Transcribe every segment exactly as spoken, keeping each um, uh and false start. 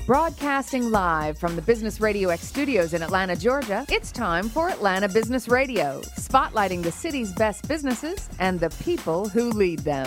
Broadcasting live from the Business Radio X studios in Atlanta, Georgia, it's time for Atlanta Business Radio, spotlighting the city's best businesses and the people who lead them.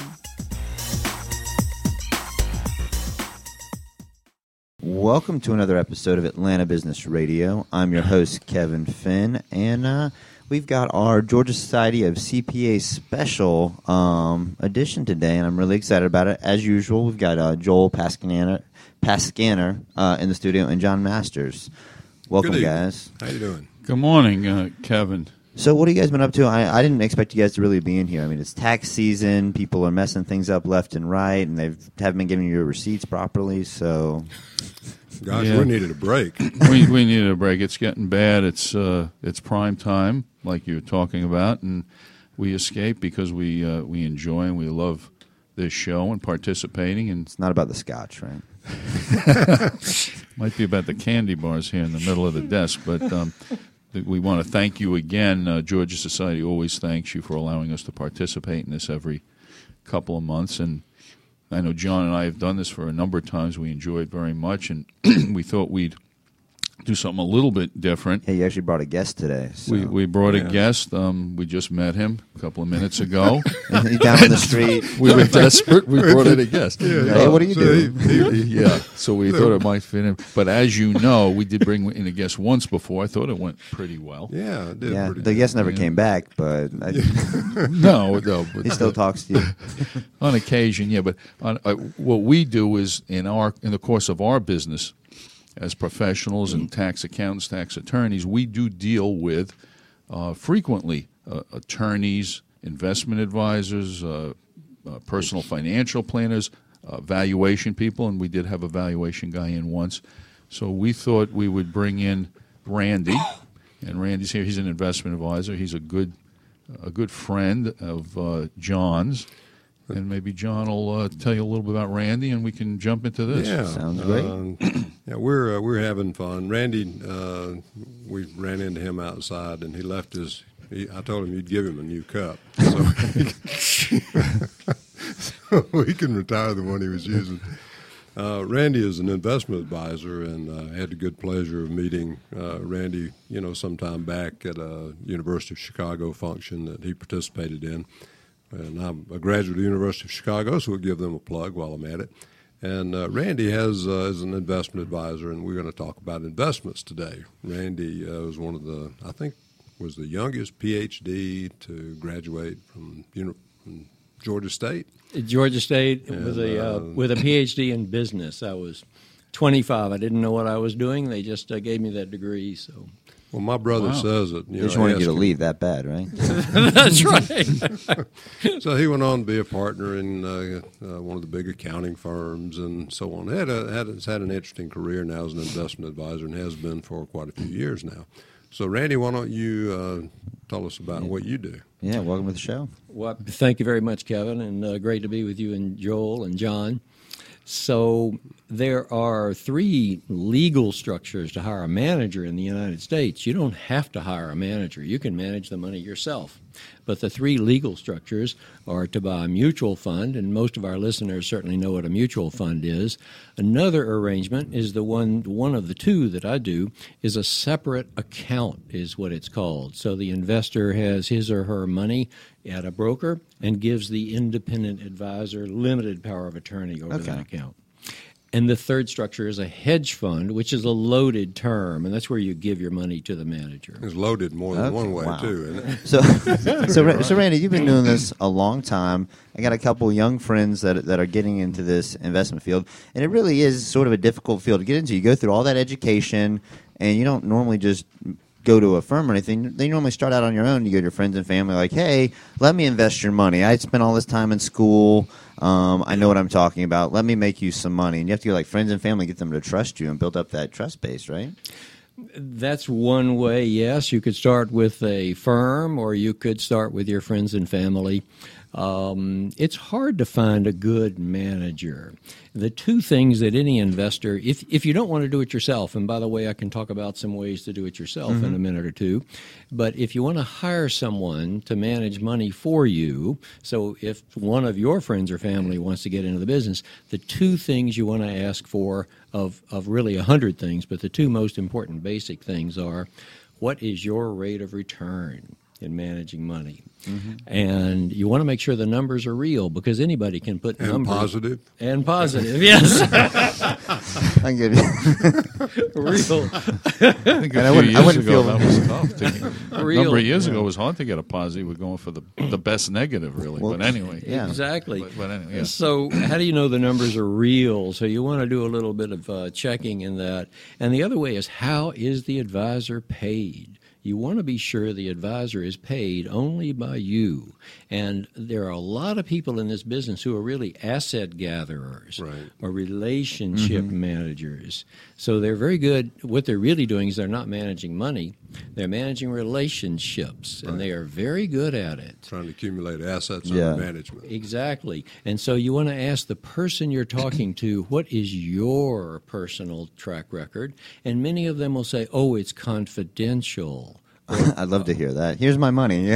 Welcome to another episode of Atlanta Business Radio. I'm your host, Kevin Finn, and uh, we've got our Georgia Society of C P As special um, edition today, and I'm really excited about it. As usual, we've got uh, Joel Pascaner, Pascaner uh, in the studio and John Masters. Welcome, Good guys. How you doing? Good morning, uh, Kevin. So what have you guys been up to? I, I didn't expect you guys to really be in here. I mean, it's tax season. People are messing things up left and right, and they haven't been giving you your receipts properly, so... Gosh, Yeah. we needed a break. we we needed a break. It's getting bad. It's uh, it's prime time, like you were talking about, and we escape because we uh, we enjoy and we love this show and participating. And It's not about the scotch, right? might be about the candy bars here in the middle of the desk, but um, th- we want to thank you again. Uh, Georgia Society always thanks you for allowing us to participate in this every couple of months, and I know John and I have done this for a number of times. We enjoy it very much, and we thought we'd do something a little bit different. Hey, you actually brought a guest today. So. We we brought Yeah. a guest. Um, we just met him a couple of minutes ago. He's down on the street. We were desperate. We brought in a guest. Hey, what do you So do? he- he- Yeah, so we thought it might fit in. But as you know, we did bring in a guest once before. I thought it went pretty well. yeah, it did Yeah, pretty the good. guest never Yeah. came back, but I, No, no. But he still talks to you. on occasion, yeah. But on, uh, what we do is in our in the course of our business, as professionals and tax accountants, tax attorneys, we do deal with uh, frequently uh, attorneys, investment advisors, uh, uh, personal financial planners, uh, valuation people, and we did have a valuation guy in once. So we thought we would bring in Randy, and Randy's here. He's an investment advisor. He's a good a good friend of uh, John's. And maybe John will uh, tell you a little bit about Randy, and we can jump into this. Yeah, Sounds great. Um, yeah, we're uh, we're having fun. Randy, uh, we ran into him outside, and he left his. He, I told him you'd give him a new cup, so he, so he can retire the one he was using. Uh, Randy is an investment advisor, and uh, I had the good pleasure of meeting uh, Randy, you know, sometime back at a University of Chicago function that he participated in. And I'm a graduate of the University of Chicago, so we'll give them a plug while I'm at it. And uh, Randy has uh, is an investment advisor, and we're going to talk about investments today. Randy uh, was one of the, I think, was the youngest P H D to graduate from, uni- from Georgia State. Georgia State And, with a uh, uh, with a P H D in business. I was twenty-five. I didn't know what I was doing. They just uh, gave me that degree. So Well, my brother Wow. says it. You They just know, wanted ask you to him- leave that bad, right? that's right. So he went on to be a partner in uh, uh, one of the big accounting firms and so on. Had a, had has had an interesting career now as an investment advisor and has been for quite a few years now. So, Randy, why don't you uh, tell us about what you do? Yeah, welcome to the show. Well, thank you very much, Kevin, and uh, great to be with you and Joel and John. So there are three legal structures to hire a manager in the United States. You don't have to hire a manager. You can manage the money yourself. But the three legal structures are to buy a mutual fund, and most of our listeners certainly know what a mutual fund is. Another arrangement is the one, one of the two that I do, is a separate account is what it's called. So the investor has his or her money at a broker and gives the independent advisor limited power of attorney over Okay. that account. And the third structure is a hedge fund, which is a loaded term, and that's where you give your money to the manager. It's loaded more than Okay, one way, wow. too, isn't it? So, so, Ra- so Randy, you've been doing this a long time. I got a couple young friends that that are getting into this investment field, and it really is sort of a difficult field to get into. You go through all that education, and you don't normally just go to a firm or anything. They normally start out on your own. You go to your friends and family, like, "Hey, let me invest your money. I spent all this time in school. Um, I know what I'm talking about. Let me make you some money." And you have to go like friends and family, get them to trust you and build up that trust base, right? That's one way, yes. You could start with a firm, or you could start with your friends and family. Um, it's hard to find a good manager. The two things that any investor, if if you don't want to do it yourself, and by the way, I can talk about some ways to do it yourself mm-hmm. in a minute or two, but if you want to hire someone to manage money for you, so if one of your friends or family wants to get into the business, the two things you want to ask for of, of really a hundred things, but the two most important basic things are, what is your rate of return in managing money? Mm-hmm. And you want to make sure the numbers are real, because anybody can put and numbers. Positive. And positive, yes. I give you real. I think a And I few wouldn't- I years wouldn't ago feel- that was tough. To, a Real. number of years ago, it was hard to get a positive. We're going for the the best negative, really. Well, but anyway, yeah. Exactly. But, but anyway, yeah. So how do you know the numbers are real? So you want to do a little bit of uh, checking in that. And the other way is, how is the advisor paid? You want to be sure the advisor is paid only by you. And there are a lot of people in this business who are really asset gatherers Right. or relationship Mm-hmm. managers. So they're very good. What they're really doing is they're not managing money. They're managing relationships, and Right. they are very good at it. Trying to accumulate assets Yeah. under management. Exactly. And so you want to ask the person you're talking to, what is your personal track record? And many of them will say, oh, it's confidential. I'd love to hear that. Here's my money.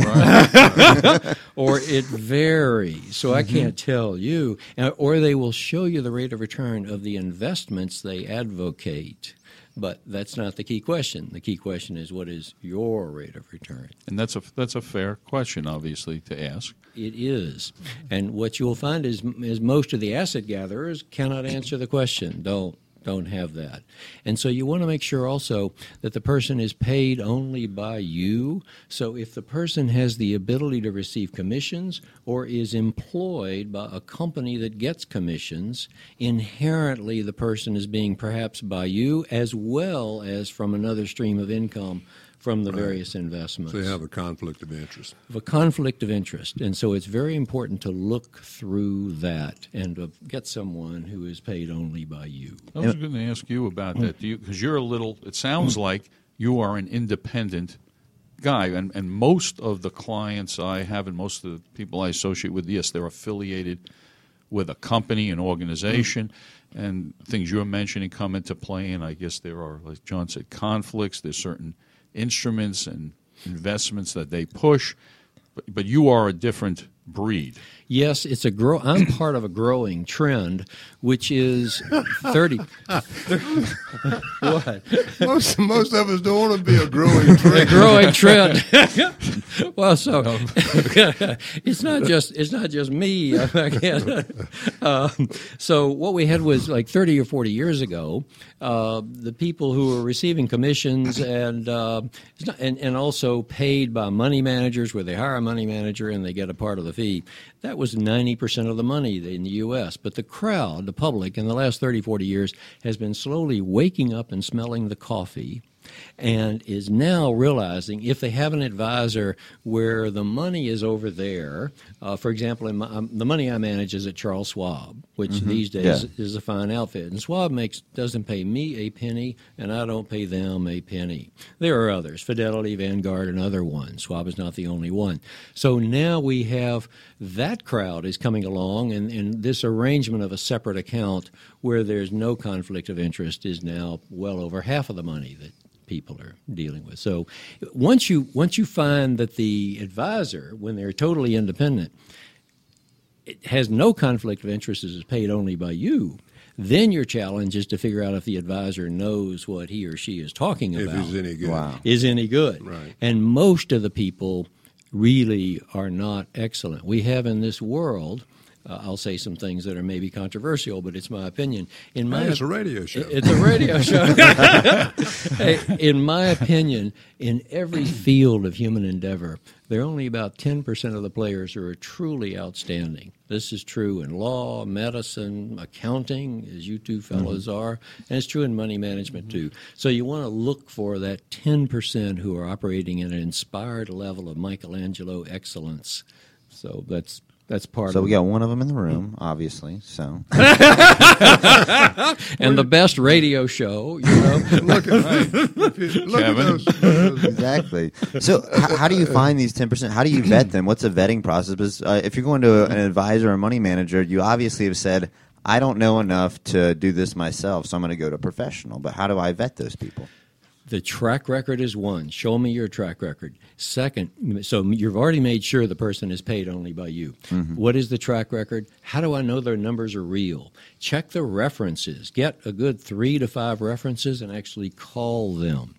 Yeah. Or it varies, so I can't tell you. And- Or they will show you the rate of return of the investments they advocate. But that's not the key question. The key question is, what is your rate of return? And that's a that's a fair question, obviously, to ask. It is. And what you'll find is, is most of the asset gatherers cannot answer the question. Don't. Don't have that. And so you want to make sure also that the person is paid only by you. So if the person has the ability to receive commissions or is employed by a company that gets commissions, inherently the person is being perhaps by you as well as from another stream of income from the Right. various investments. So you have a conflict of interest. Of a conflict of interest. And so it's very important to look through that and to get someone who is paid only by you. I was going to ask you about that, because you're a little. It sounds like you are an independent guy, and and most of the clients I have, and most of the people I associate with, yes, they're affiliated with a company, an organization, and things you're mentioning come into play. And I guess there are, like John said, conflicts. There's certain instruments and investments that they push, but, but you are a different breed. Yes, it's a grow. I'm part of a growing trend, which is thirty. What? Most most of us don't want to be a growing trend. A growing trend. Well, so it's not just it's not just me. um, so what we had was like thirty or forty years ago, uh, the people who were receiving commissions and, uh, it's not, and and also paid by money managers, where they hire a money manager and they get a part of the fee. That was ninety percent of the money in the U S. But the crowd, the public, in the last thirty, forty years has been slowly waking up and smelling the coffee, and is now realizing if they have an advisor where the money is over there, uh, for example, in my, um, the money I manage is at Charles Schwab, which mm-hmm. these days Yeah. is a fine outfit. And Schwab makes doesn't pay me a penny, and I don't pay them a penny. There are others, Fidelity, Vanguard, and other ones. Schwab is not the only one. So now we have that crowd is coming along, and, and this arrangement of a separate account where there's no conflict of interest is now well over half of the money that people are dealing with. So once you once you find that the advisor, when they're totally independent, it has no conflict of interest, is paid only by you, then your challenge is to figure out if the advisor knows what he or she is talking If about he's any good. Wow. is any good. Right. And most of the people really are not excellent. We have in this world, uh, I'll say some things that are maybe controversial, but it's my opinion. In my Hey, it's a radio show. It's a radio show. Hey, in my opinion, in every field of human endeavor, there are only about ten percent of the players who are truly outstanding. This is true in law, medicine, accounting, as you two fellows mm-hmm. are, and it's true in money management mm-hmm. too. So you want to look for that ten percent who are operating at an inspired level of Michelangelo excellence. So that's That's part So of we it. got one of them in the room, obviously. So And the best radio show, you know. Look at, look at Kevin. those, those exactly. So h- how do you find these ten percent? How do you vet them? What's a vetting process? Because uh, if you're going to an advisor or money manager, you obviously have said, I don't know enough to do this myself, so I'm going to go to a professional. But how do I vet those people? The track record is one. Show me your track record. Second, so you've already made sure the person is paid only by you. Mm-hmm. What is the track record? How do I know their numbers are real? Check the references. Get a good three to five references and actually call them.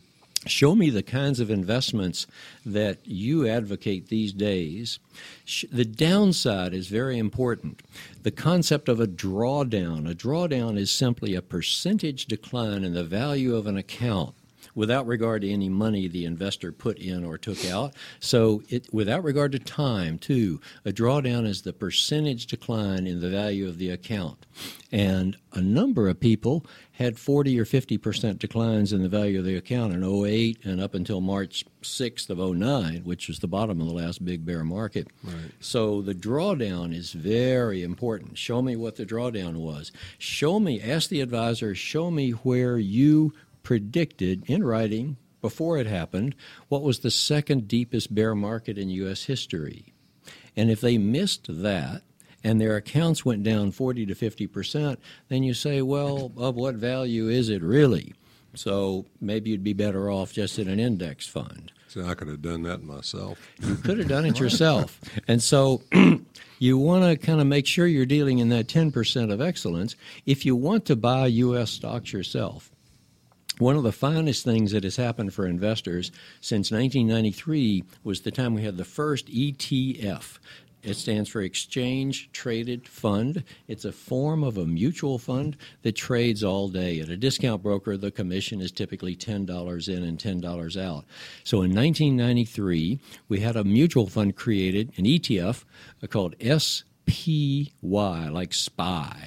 Show me the kinds of investments that you advocate these days. The downside is very important. The concept of a drawdown. A drawdown is simply a percentage decline in the value of an account without regard to any money the investor put in or took out. So it, without regard to time, too, a drawdown is the percentage decline in the value of the account. And a number of people had forty or fifty percent declines in the value of the account in oh eight and up until March sixth of oh nine, which was the bottom of the last big bear market. Right. So the drawdown is very important. Show me what the drawdown was. Show me, ask the advisor, show me where you predicted in writing before it happened what was the second deepest bear market in U S history. And if they missed that, and their accounts went down forty to fifty percent, then you say, well, of what value is it really? So maybe you'd be better off just in an index fund. See, I could have done that myself. You could have done it yourself. And so you want to kind of make sure you're dealing in that ten percent of excellence. If you want to buy U S stocks yourself, one of the finest things that has happened for investors since nineteen ninety-three was the time we had the first E T F. It stands for Exchange Traded Fund. It's a form of a mutual fund that trades all day. At a discount broker, the commission is typically ten dollars in and ten dollars out. So in nineteen ninety-three, we had a mutual fund created, an E T F, called S P Y, like spy.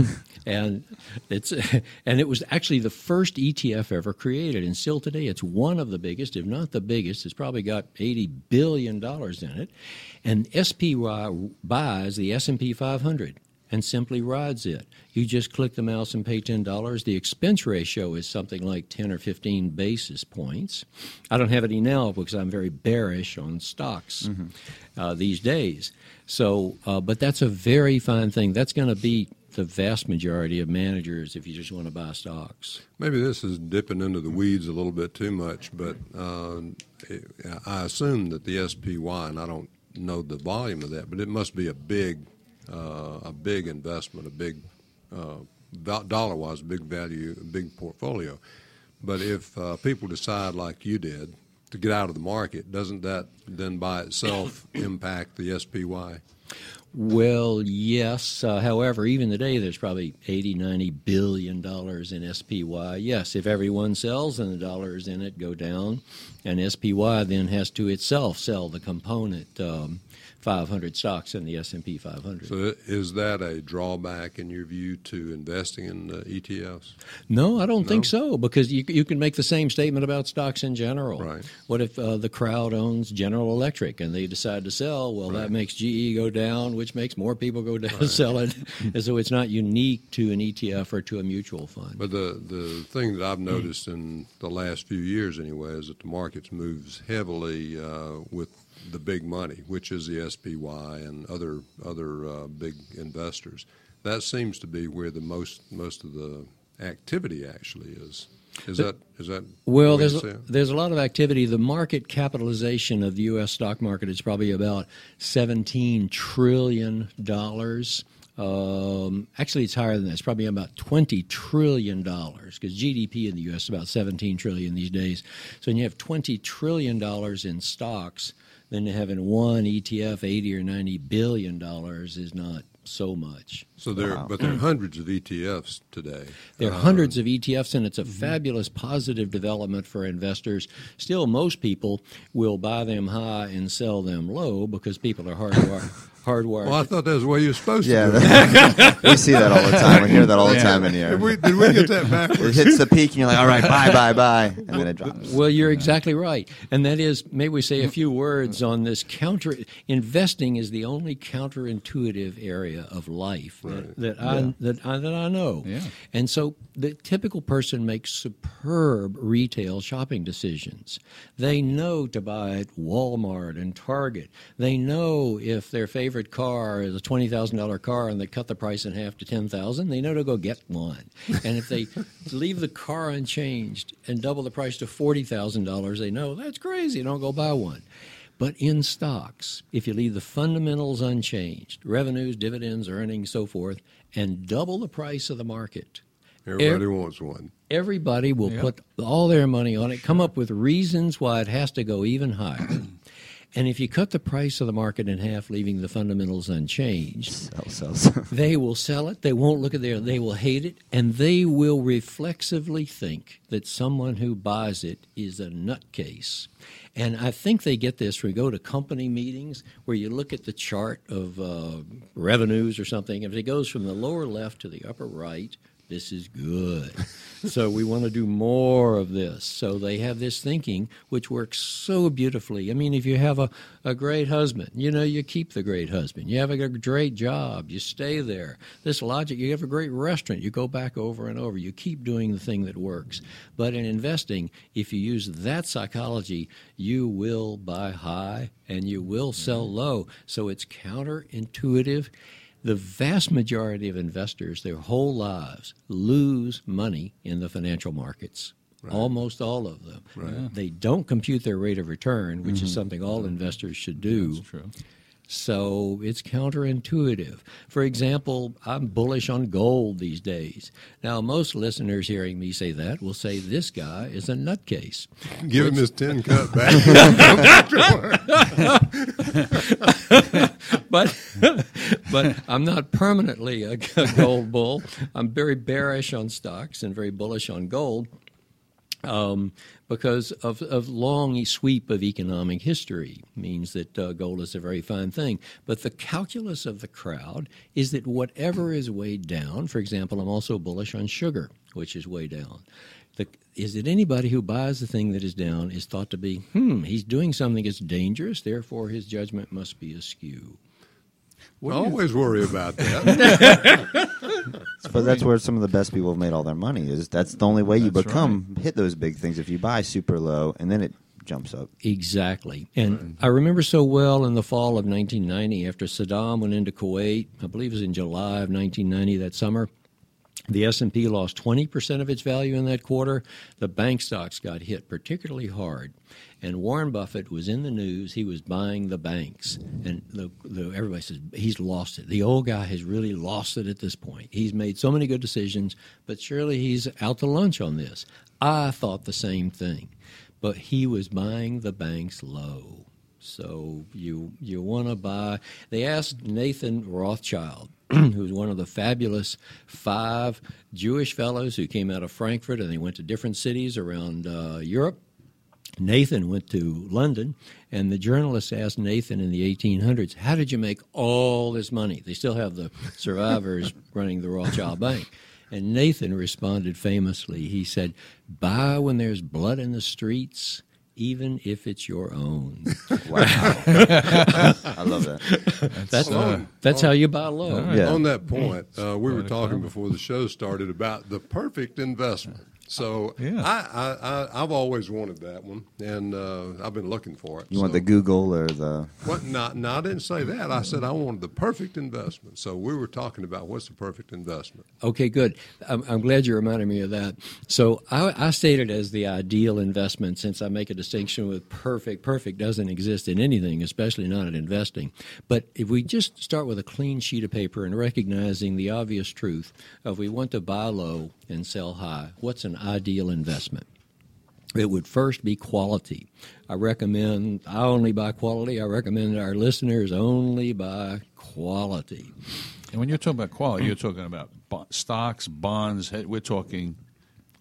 And it's and it was actually the first E T F ever created, and still today it's one of the biggest, if not the biggest. It's probably got eighty billion dollars in it. And S P Y buys the S and P five hundred and simply rides it. You just click the mouse and pay ten dollars. The expense ratio is something like ten or fifteen basis points. I don't have any now because I'm very bearish on stocks mm-hmm. uh, these days. So, uh, but that's a very fine thing. That's going to be the vast majority of managers if you just want to buy stocks. Maybe this is dipping into the weeds a little bit too much, but uh, I assume that the S P Y, and I don't know the volume of that, but it must be a big, uh, a big investment, a big uh, dollar-wise, big value, big portfolio. But if uh, people decide, like you did, to get out of the market, doesn't that then by itself impact the S P Y? Well, yes. Uh, however, even today, there's probably eighty, ninety billion dollars in S P Y. Yes, if everyone sells, then the dollars in it go down, and S P Y then has to itself sell the component um, five hundred stocks in the S and P five hundred. So is that a drawback in your view to investing in uh, E T Fs? No, I don't No? think so, because you you can make the same statement about stocks in general. Right. What if uh, the crowd owns General Electric and they decide to sell? Well, Right. that makes G E go down, which makes more people go down Right. sell it. And so it's not unique to an E T F or to a mutual fund. But the, the thing that I've noticed in the last few years anyway is that the markets moves heavily uh, with the big money, which is the S P Y and other other uh, big investors. That seems to be where the most most of the activity actually is. Is that is that Well, the way there's you see a, it? there's a lot of activity. The market capitalization of the U S stock market is probably about seventeen trillion dollars. Um, actually, it's higher than that. It's probably about twenty trillion dollars because G D P in the U S is about seventeen trillion dollars these days. So when you have twenty trillion dollars in stocks, then having one E T F eighty or ninety billion dollars is not so much. So there, Wow. but there are hundreds of E T Fs today. There are Uh, hundreds of E T Fs, and it's a fabulous positive development for investors. Still, most people will buy them high and sell them low because people are hard hardwired. Well, I thought that was the way you were supposed Yeah, to do it. that- we see that all the time. We hear that all the Yeah. time in here. Did we, did we get that It backwards? hits the peak, and you're like, all right, bye, bye, bye, and then it drops. Well, you're exactly right. And that is, may we say a few words on this counter. Investing is the only counterintuitive area of life that, that, I, that, I, that I know. Yeah. And so the typical person makes superb retail shopping decisions. They know to buy at Walmart and Target. They know if their favorite car is a twenty thousand dollars car and they cut the price in half to ten thousand dollars, they know to go get one. And if they leave the car unchanged and double the price to forty thousand dollars, they know that's crazy, don't go buy one. But in stocks, if you leave the fundamentals unchanged, revenues, dividends, earnings, so forth, and double the price of the market, Everybody ev- wants one. everybody will Yeah. put all their money on it, come up with reasons why it has to go even higher. And if you cut the price of the market in half, leaving the fundamentals unchanged, Sell, sell, sell. they will sell it. They won't look at their. They will hate it, and they will reflexively think that someone who buys it is a nutcase. And I think they get this when we go to company meetings where you look at the chart of uh, revenues or something. If it goes from the lower left to the upper right, this is good. So we want to do more of this. So they have this thinking, which works so beautifully. I mean, if you have a, a great husband, you know, you keep the great husband. You have a great job, you stay there. This logic, you have a great restaurant, you go back over and over. You keep doing the thing that works. But in investing, if you use that psychology, you will buy high and you will sell low. So it's counterintuitive. The vast majority of investors, their whole lives, lose money in the financial markets. Right. Almost all of them. Right. They don't compute their rate of return, which Mm-hmm. is something all investors should do. That's true. So it's counterintuitive. For example, I'm bullish on gold these days. Now, most listeners hearing me say that will say this guy is a nutcase. Give him his tin cup back. but but I'm not permanently a, a gold bull. I'm very bearish on stocks and very bullish on gold um, because of, of long sweep of economic history means that uh, gold is a very fine thing. But the calculus of the crowd is that whatever is way down, for example, I'm also bullish on sugar, which is way down. The, is that anybody who buys the thing that is down is thought to be, hmm, he's doing something that's dangerous, therefore his judgment must be askew. I always worry about that. But that's where some of the best people have made all their money. Is that's the only way you That's become hit those big things if you buy super low and then it jumps up. Exactly. And I remember so well in the fall of nineteen ninety, after Saddam went into Kuwait, I believe it was in July of nineteen ninety, that summer, the S and P lost twenty percent of its value in that quarter. The bank stocks got hit particularly hard. And Warren Buffett was in the news. He was buying the banks. And the, the, everybody says, he's lost it. The old guy has really lost it at this point. He's made so many good decisions, but surely he's out to lunch on this. I thought the same thing. But he was buying the banks low. So you you want to buy. They asked Nathan Rothschild, who's one of the fabulous five Jewish fellows who came out of Frankfurt, and they went to different cities around uh, Europe. Nathan went to London, and the journalist asked Nathan in the eighteen hundreds, how did you make all this money? They still have the survivors running the Rothschild Bank. And Nathan responded famously. He said, buy when there's blood in the streets, even if it's your own. Wow. I love that. That's uh, that's how you buy low. Yeah. On that point, uh, we were Quite a talking comment. before the show started about the perfect investment. So Yeah. I, I, I, I've always wanted that one, and uh, I've been looking for it. You want So- the Google or the What? Not, no, I didn't say that. I said I wanted the perfect investment. So we were talking about what's the perfect investment. Okay, good. I'm, I'm glad you reminded me of that. So I, I state it as the ideal investment since I make a distinction with perfect. Perfect doesn't exist in anything, especially not in investing. But if we just start with a clean sheet of paper and recognizing the obvious truth of we want to buy low and sell high, what's an ideal investment? It would first be quality. I recommend, I only buy quality. I recommend our listeners only buy quality. And when you're talking about quality, you're talking about bo- stocks, bonds. he- We're talking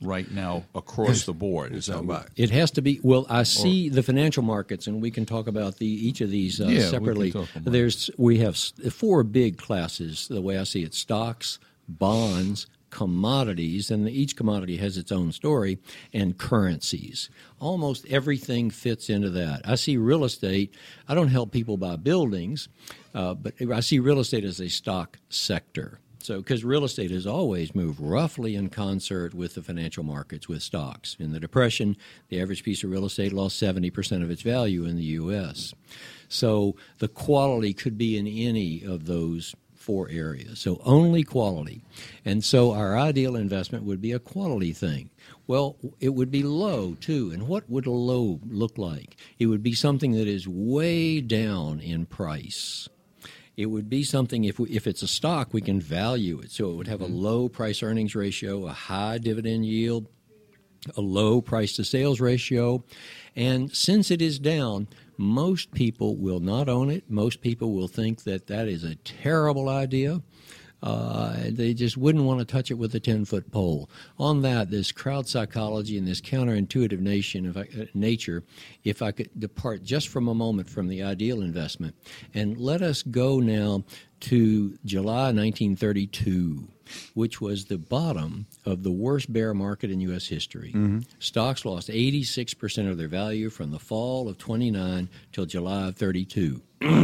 right now across the board. Is that what? It has to be. Well, I see the financial markets, and we can talk about the each of these uh, Yeah, we can separately. talk about it. There's we have s- four big classes. The way I see it: stocks, bonds, commodities, and each commodity has its own story, and currencies. Almost everything fits into that. I see real estate. I don't help people buy buildings, uh, but I see real estate as a stock sector. So, because real estate has always moved roughly in concert with the financial markets, with stocks. In the Depression, the average piece of real estate lost seventy percent of its value in the U S. So the quality could be in any of those four areas. So only quality. And so our ideal investment would be a quality thing. Well, it would be low, too. And what would a low look like? It would be something that is way down in price. It would be something, if we, if it's a stock, we can value it. So it would have a low price-earnings ratio, a high dividend yield, a low price-to-sales ratio. And since it is down, most people will not own it. Most people will think that that is a terrible idea. Uh, they just wouldn't want to touch it with a ten-foot pole. On that, this crowd psychology and this counterintuitive nation of, uh, nature, if I could depart just from a moment from the ideal investment, and let us go now to July nineteen thirty-two, which was the bottom of the worst bear market in U S history. Mm-hmm. Stocks lost eighty-six percent of their value from the fall of twenty-nine till July of thirty-two.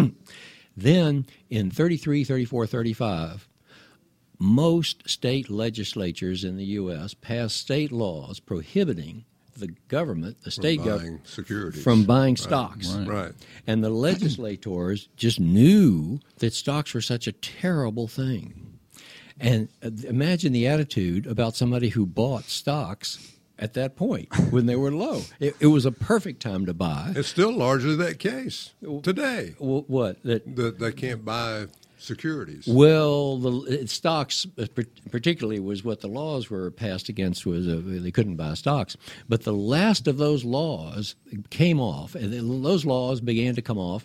Then, in thirty-three, thirty-four, thirty-five, most state legislatures in the U S passed state laws prohibiting the government, the state government, securities. from buying Right. stocks. Right. Right. And the legislators just knew that stocks were such a terrible thing. And uh, imagine the attitude about somebody who bought stocks at that point when they were low. It, it was a perfect time to buy. It's still largely that case today. W- what? That That they can't buy securities. Well, the it, stocks, uh, par- particularly, was what the laws were passed against. Was uh, they couldn't buy stocks. But the last of those laws came off, and then those laws began to come off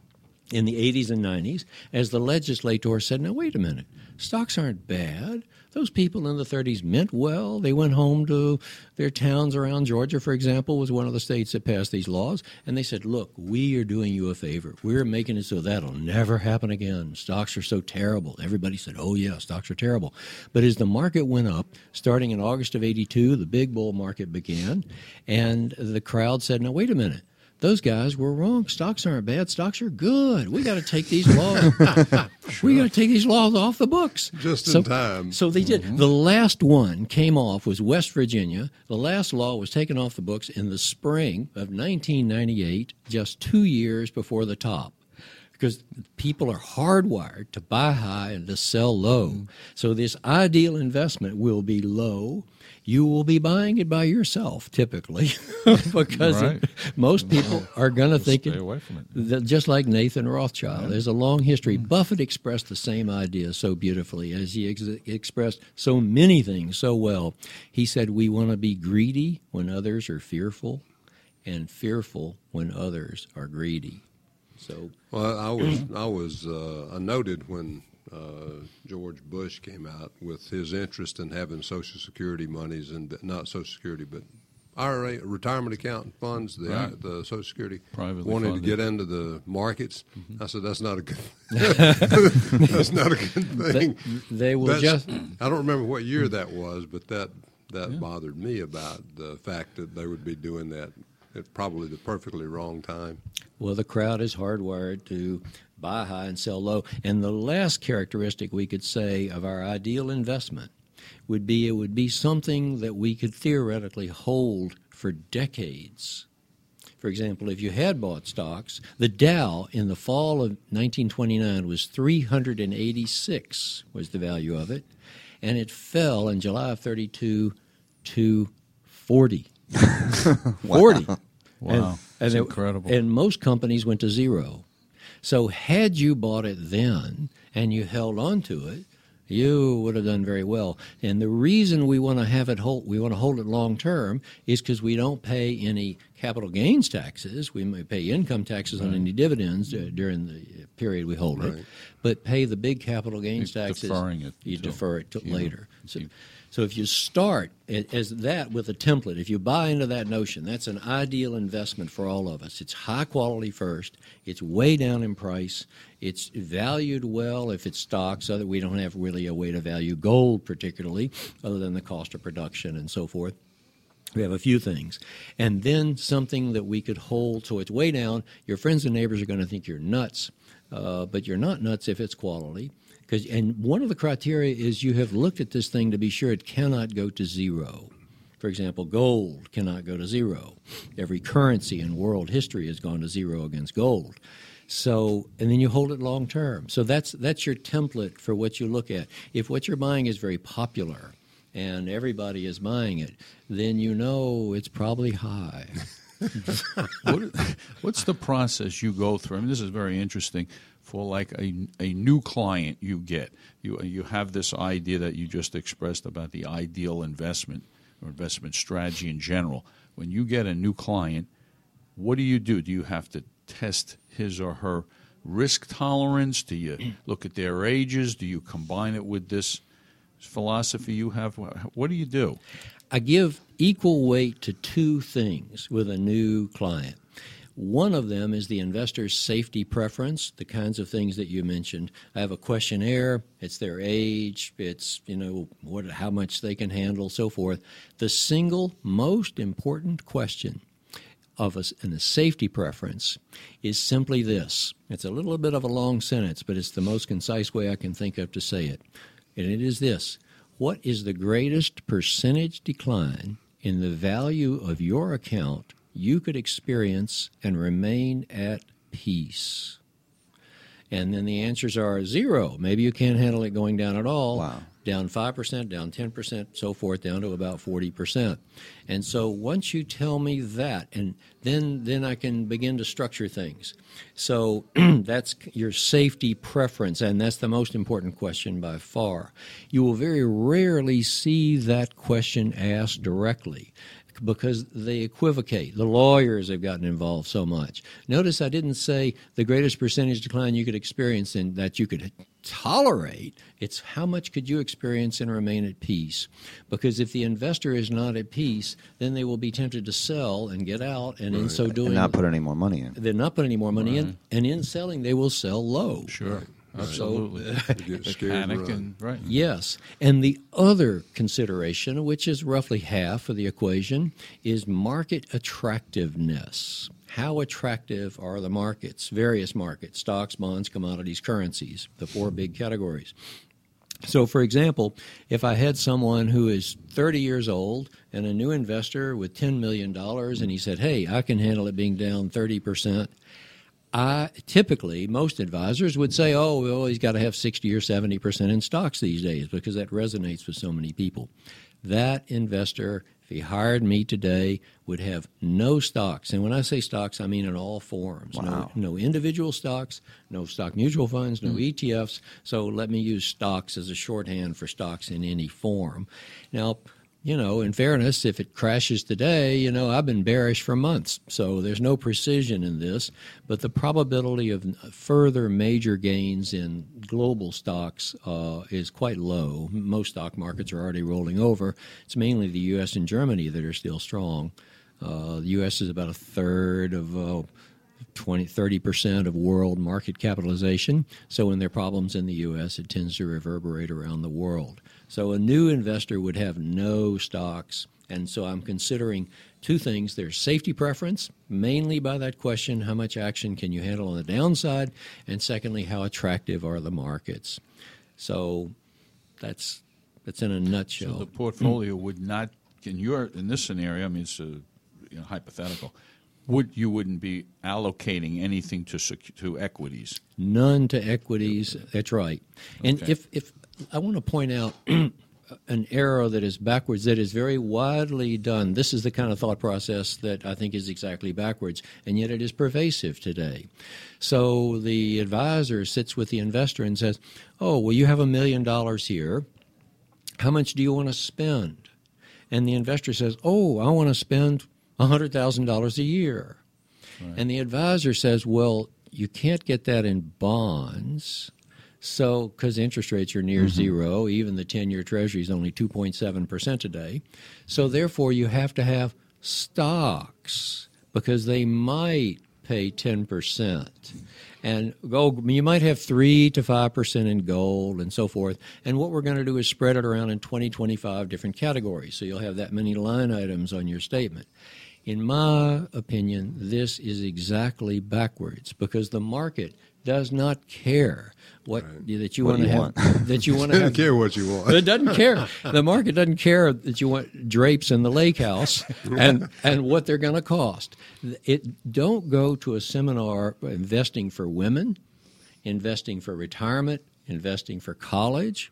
in the eighties and nineties as the legislator said, "Now wait a minute, stocks aren't bad. Those people in the thirties meant well. They went home to their towns around Georgia, for example, was one of the states that passed these laws. And they said, look, we are doing you a favor. We're making it so that'll never happen again. Stocks are so terrible. Everybody said, oh, yeah, stocks are terrible. But as the market went up, starting in August of eighty-two, the big bull market began. And the crowd said, now, wait a minute. Those guys were wrong. Stocks aren't bad. Stocks are good. We got to take these laws. We got to take these laws off the books. Just in so, time. So they did. Mm-hmm. The last one came off was West Virginia. The last law was taken off the books in the spring of nineteen ninety-eight, just two years before the top. Because people are hardwired to buy high and to sell low. Mm-hmm. So this ideal investment will be low. You will be buying it by yourself, typically, because right. it, most people are going to We'll think stay it, away from it. that just like Nathan Rothschild. Right. There's a long history. Mm-hmm. Buffett expressed the same idea so beautifully, as he ex- expressed so many things so well. He said, we want to be greedy when others are fearful, and fearful when others are greedy. So, Well, I was I was uh, I noted when uh, George Bush came out with his interest in having Social Security monies, and not Social Security, but I R A, retirement account funds, the Right. the Social Security, Privately wanted funded. to get into the markets. Mm-hmm. I said that's not a good that's not a good thing. they will That's- just I don't remember what year that was, but that that bothered me about the fact that they would be doing that at probably the perfectly wrong time. Well, the crowd is hardwired to buy high and sell low. And the last characteristic we could say of our ideal investment would be it would be something that we could theoretically hold for decades. For example, if you had bought stocks, the Dow in the fall of nineteen twenty-nine was three hundred eighty-six was the value of it, and it fell in July of thirty-two to forty. forty. Wow, And, that's it- incredible. And most companies went to zero. So had you bought it then and you held on to it, you would have done very well. And the reason we want to have it hold, we want to hold it long term, is because we don't pay any capital gains taxes. We may pay income taxes on any dividends uh, during the period we hold Right. it, but pay the big capital gains You're taxes. deferring it You till- defer it till you know, later. So, you- So if you start as that with a template, if you buy into that notion, that's an ideal investment for all of us. It's high quality first. It's way down in price. It's valued well if it's stocks, so that we don't have really a way to value gold particularly, other than the cost of production and so forth. We have a few things. And then something that we could hold so it's way down. Your friends and neighbors are going to think you're nuts, uh, but you're not nuts if it's quality. Because, and one of the criteria is you have looked at this thing to be sure it cannot go to zero. For example, gold cannot go to zero. Every currency in world history has gone to zero against gold. So, and then you hold it long term. So that's that's your template for what you look at. If what you're buying is very popular and everybody is buying it, then you know it's probably high. what, what's the process you go through? I mean, this is very interesting. For like a, a new client you get, you you have this idea that you just expressed about the ideal investment or investment strategy in general. When you get a new client, what do you do? Do you have to test his or her risk tolerance? Do you look at their ages? Do you combine it with this philosophy you have? What do you do? I give equal weight to two things with a new client. One of them is the investor's safety preference, the kinds of things that you mentioned. I have a questionnaire. It's their age. It's, you know, what, how much they can handle, so forth. The single most important question of a, in a safety preference is simply this. It's a little bit of a long sentence, but it's the most concise way I can think of to say it. And it is this. What is the greatest percentage decline in the value of your account you could experience and remain at peace? And then the answers are zero. Maybe you can't handle it going down at all. Wow. Down five percent, down ten percent, so forth, down to about forty percent. And so once you tell me that, and then then I can begin to structure things. So that's your safety preference, and that's the most important question by far. You will very rarely see that question asked directly, because they equivocate. The lawyers have gotten involved so much. Notice I didn't say the greatest percentage decline you could experience and that you could tolerate. It's how much could you experience and remain at peace. Because if the investor is not at peace, then they will be tempted to sell and get out, and in so doing, and not put any more money in. They're not putting any more money Right. in, and in selling they will sell low. Sure. Right. Absolutely. You get The scared and panic run. and right. Yes. And the other consideration, which is roughly half of the equation, is market attractiveness. How attractive are the markets, various markets, stocks, bonds, commodities, currencies, the four big categories. So, for example, if I had someone who is thirty years old and a new investor with ten million dollars, and he said, hey, I can handle it being down thirty percent, I typically, most advisors would say, oh, well, he's got to have sixty or seventy percent in stocks these days because that resonates with so many people. That investor, if he hired me today, would have no stocks. And when I say stocks, I mean in all forms. Wow. No, no individual stocks, no stock mutual funds, no mm. E T Fs. So let me use stocks as a shorthand for stocks in any form. Now, you know, in fairness, if it crashes today, you know, I've been bearish for months, so there's no precision in this. But the probability of further major gains in global stocks uh, is quite low. Most stock markets are already rolling over. It's mainly the U S and Germany that are still strong. Uh, the U S is about a third of uh, twenty, thirty percent of world market capitalization. So when there are problems in the U S, it tends to reverberate around the world. So a new investor would have no stocks. And so I'm considering two things. There's safety preference, mainly by that question, how much action can you handle on the downside? And secondly, how attractive are the markets? So that's that's in a nutshell. So the portfolio would not, in your in this scenario, I mean, it's a, you know, hypothetical. Would you wouldn't be allocating anything to secu- to equities? None to equities. That's right. And Okay. if if I want to point out an error that is backwards, that is very widely done. This is the kind of thought process that I think is exactly backwards, and yet it is pervasive today. So the advisor sits with the investor and says, oh, well, you have a million dollars here. How much do you want to spend? And the investor says, oh, I want to spend one hundred thousand dollars a year. Right. And the advisor says, well, you can't get that in bonds. So, because interest rates are near mm-hmm. zero, even the ten-year Treasury is only two point seven percent today. So, therefore, you have to have stocks because they might pay ten percent. And gold, you might have three to five percent in gold and so forth. And what we're going to do is spread it around in twenty, twenty-five different categories. So you'll have that many line items on your statement. In my opinion, this is exactly backwards because the market does not care what right. that you what want to have. Want? That you want to doesn't care what you want. It doesn't care. The market doesn't care that you want drapes in the lake house and and what they're going to cost. It don't go to a seminar investing for women, investing for retirement, investing for college.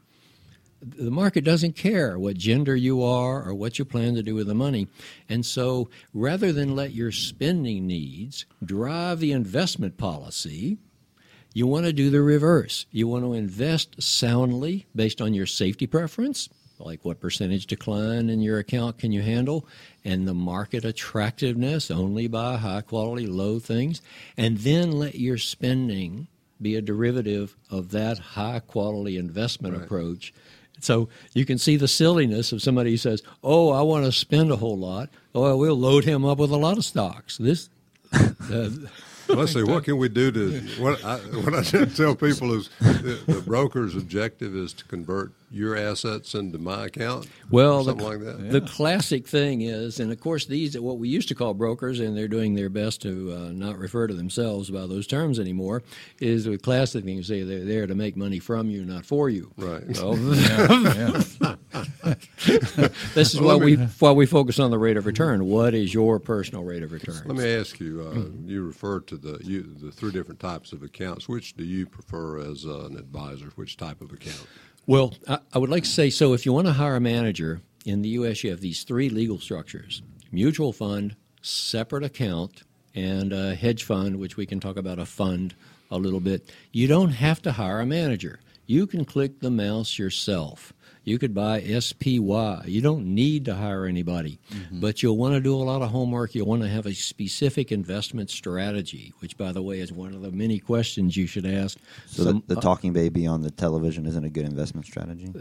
The market doesn't care what gender you are or what you plan to do with the money. And so rather than let your spending needs drive the investment policy, you want to do the reverse. You want to invest soundly based on your safety preference, like what percentage decline in your account can you handle, and the market attractiveness, only buy high-quality, low things, and then let your spending be a derivative of that high-quality investment right. approach. So you can see the silliness of somebody who says, oh, I want to spend a whole lot. Oh, we'll load him up with a lot of stocks. This, uh, Let's see, what can we do to what I, what I tell people is the, the broker's objective is to convert your assets into my account. Well, something the, like that. Yeah. The classic thing is, and of course, these are what we used to call brokers, and they're doing their best to uh, not refer to themselves by those terms anymore. Is the classic thing to say they're there to make money from you, not for you. Right. So, yeah, yeah. This is well, why we why we focus on the rate of return. What is your personal rate of return? Let me ask you. Uh, mm-hmm. You referred to the you, the three different types of accounts. Which do you prefer as uh, an advisor? Which type of account? Well, I, I would like to say, so if you want to hire a manager in the U S, you have these three legal structures: mutual fund, separate account, and a hedge fund, which we can talk about a fund a little bit. You don't have to hire a manager. You can click the mouse yourself. You could buy S P Y. You don't need to hire anybody, mm-hmm. but you'll want to do a lot of homework. You'll want to have a specific investment strategy, which, by the way, is one of the many questions you should ask. So Some, the, the uh, talking baby on the television isn't a good investment strategy?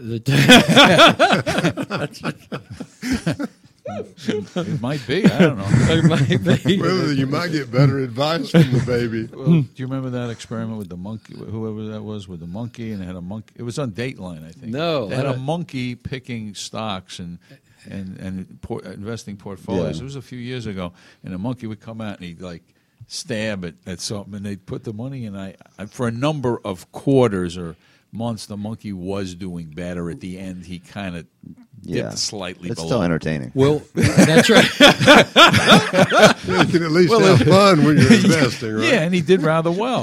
It might be. I don't know. It might be. Well, you might get better advice from the baby. Well, do you remember that experiment with the monkey? Whoever that was with the monkey, and it had a monkey. It was on Dateline, I think. No, they had a monkey picking stocks and and and por- investing portfolios. Yeah. It was a few years ago, and the monkey would come out and he'd like stab at, at something, and they'd put the money in. I, I for a number of quarters or months, the monkey was doing better. At the end, he kind of dipped yeah. slightly it's below. Still entertaining. Well, that's right. You can at least well, have fun when you're investing, right? Yeah, and he did rather well.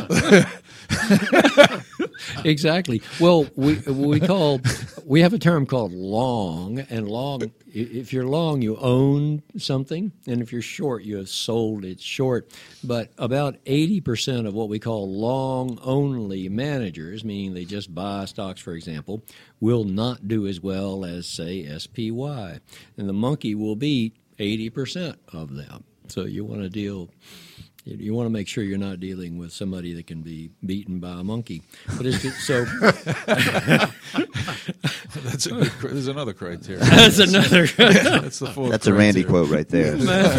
Exactly. Well, we we call we have a term called long, and long. If you're long, you own something, and if you're short, you have sold it short. But about eighty percent of what we call long-only managers, meaning they just buy stocks, for example, will not do as well as, say, S P Y, and the monkey will beat eighty percent of them. So you want to deal. You want to make sure you're not dealing with somebody that can be beaten by a monkey. But it's so. That's a good. There's another criteria. That's another. That's the fourth. That's a Randy quote right there.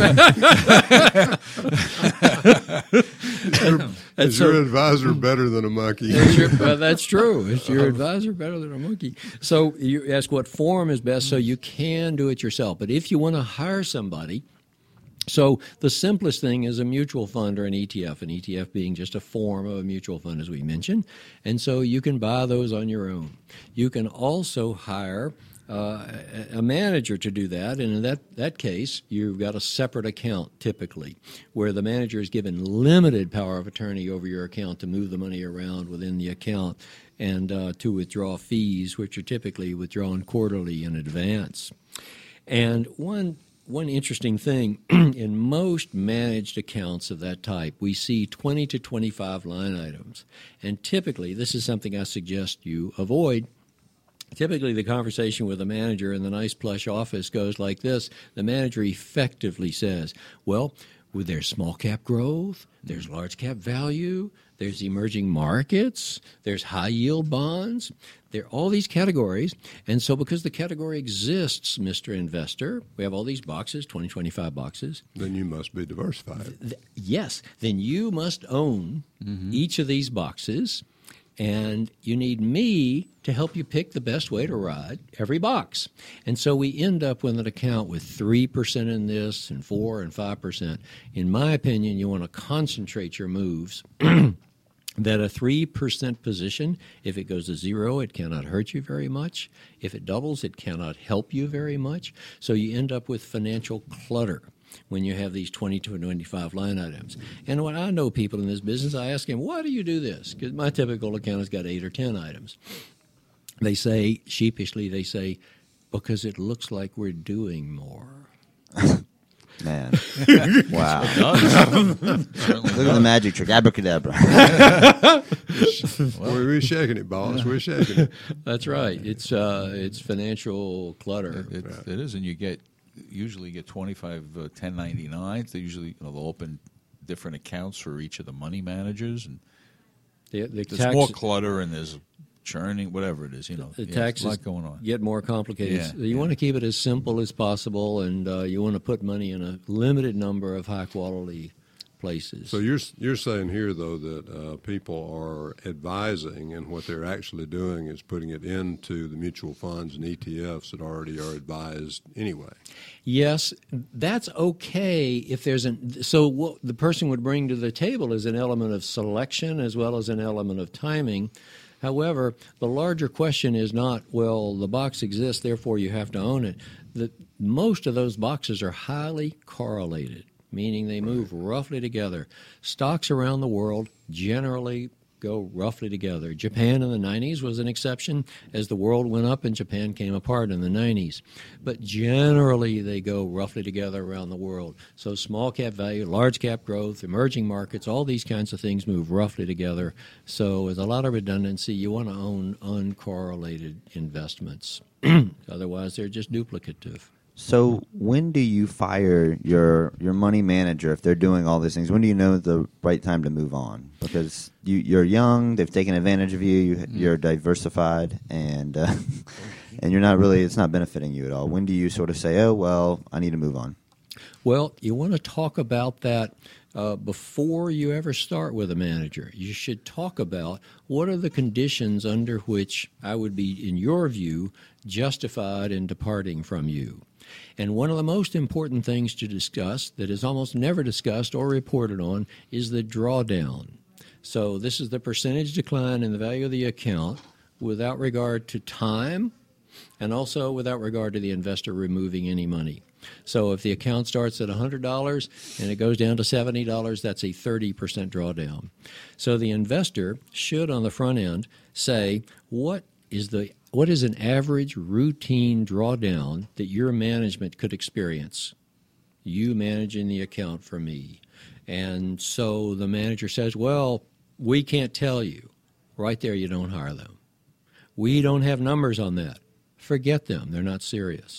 and, and Is so, your advisor better than a monkey? Is your, uh, that's true. Is your advisor better than a monkey? So you ask what form is best. So you can do it yourself. But if you want to hire somebody. So the simplest thing is a mutual fund or an E T F, an E T F being just a form of a mutual fund, as we mentioned. And so you can buy those on your own. You can also hire uh, a manager to do that, and in that, that case, you've got a separate account typically, where the manager is given limited power of attorney over your account to move the money around within the account and uh, to withdraw fees, which are typically withdrawn quarterly in advance. And one One interesting thing, in most managed accounts of that type, we see twenty to twenty-five line items. And typically, this is something I suggest you avoid. Typically, the conversation with the manager in the nice plush office goes like this. The manager effectively says, well, with there's small cap growth, there's large cap value, there's emerging markets, there's high-yield bonds. There are all these categories. And so because the category exists, Mister Investor, we have all these boxes, twenty, twenty-five boxes. Then you must be diversified. Th- yes. Then you must own mm-hmm. each of these boxes, and you need me to help you pick the best way to ride every box. And so we end up with an account with three percent in this and four and five percent. In my opinion, you want to concentrate your moves. That a three percent position, if it goes to zero, it cannot hurt you very much. If it doubles, it cannot help you very much. So you end up with financial clutter when you have these twenty to twenty-five line items. And when I know people in this business, I ask them, why do you do this? Because my typical account has got eight or ten items. They say, sheepishly, they say, because it looks like we're doing more. Man. Wow. Look at the magic trick. Abracadabra. Well, we're shaking it, boss. We're shaking it. That's right. It's uh, it's financial clutter. It, it, it is, and you get usually get twenty-five uh, ten ninety-nines. They usually, you know, they'll open different accounts for each of the money managers, and the, the there's tax, more clutter and there's churning, whatever it is. You know, the yeah, taxes a lot going on. Get more complicated. Yeah, So you yeah. want to keep it as simple as possible, and uh, you want to put money in a limited number of high quality places. So you're you're saying here, though, that uh, people are advising, and what they're actually doing is putting it into the mutual funds and E T Fs that already are advised anyway. Yes, that's okay if there's an. So what the person would bring to the table is an element of selection as well as an element of timing. However, the larger question is not, well, the box exists, therefore you have to own it. The, most of those boxes are highly correlated, meaning they move roughly together. Stocks around the world generally go roughly together. Japan in the nineties was an exception. As the world went up and Japan came apart in the nineties. But generally they go roughly together around the world. So small cap value, large cap growth, emerging markets, all these kinds of things move roughly together. So with a lot of redundancy, you want to own uncorrelated investments. Otherwise, they're just duplicative. So when do you fire your your money manager if they're doing all these things? When do you know the right time to move on? Because you, you're young, they've taken advantage of you, you you're diversified, and uh, and you're not really, it's not benefiting you at all. When do you sort of say, oh, well, I need to move on? Well, you want to talk about that uh, before you ever start with a manager. You should talk about what are the conditions under which I would be, in your view, justified in departing from you. And one of the most important things to discuss that is almost never discussed or reported on is the drawdown. So this is the percentage decline in the value of the account without regard to time and also without regard to the investor removing any money. So if the account starts at one hundred dollars and it goes down to seventy dollars, that's a thirty percent drawdown. So the investor should, on the front end, say, what is the what is an average routine drawdown that your management could experience? You managing the account for me. And so the manager says, well, we can't tell you. Right there, you don't hire them. We don't have numbers on that. Forget them. They're not serious.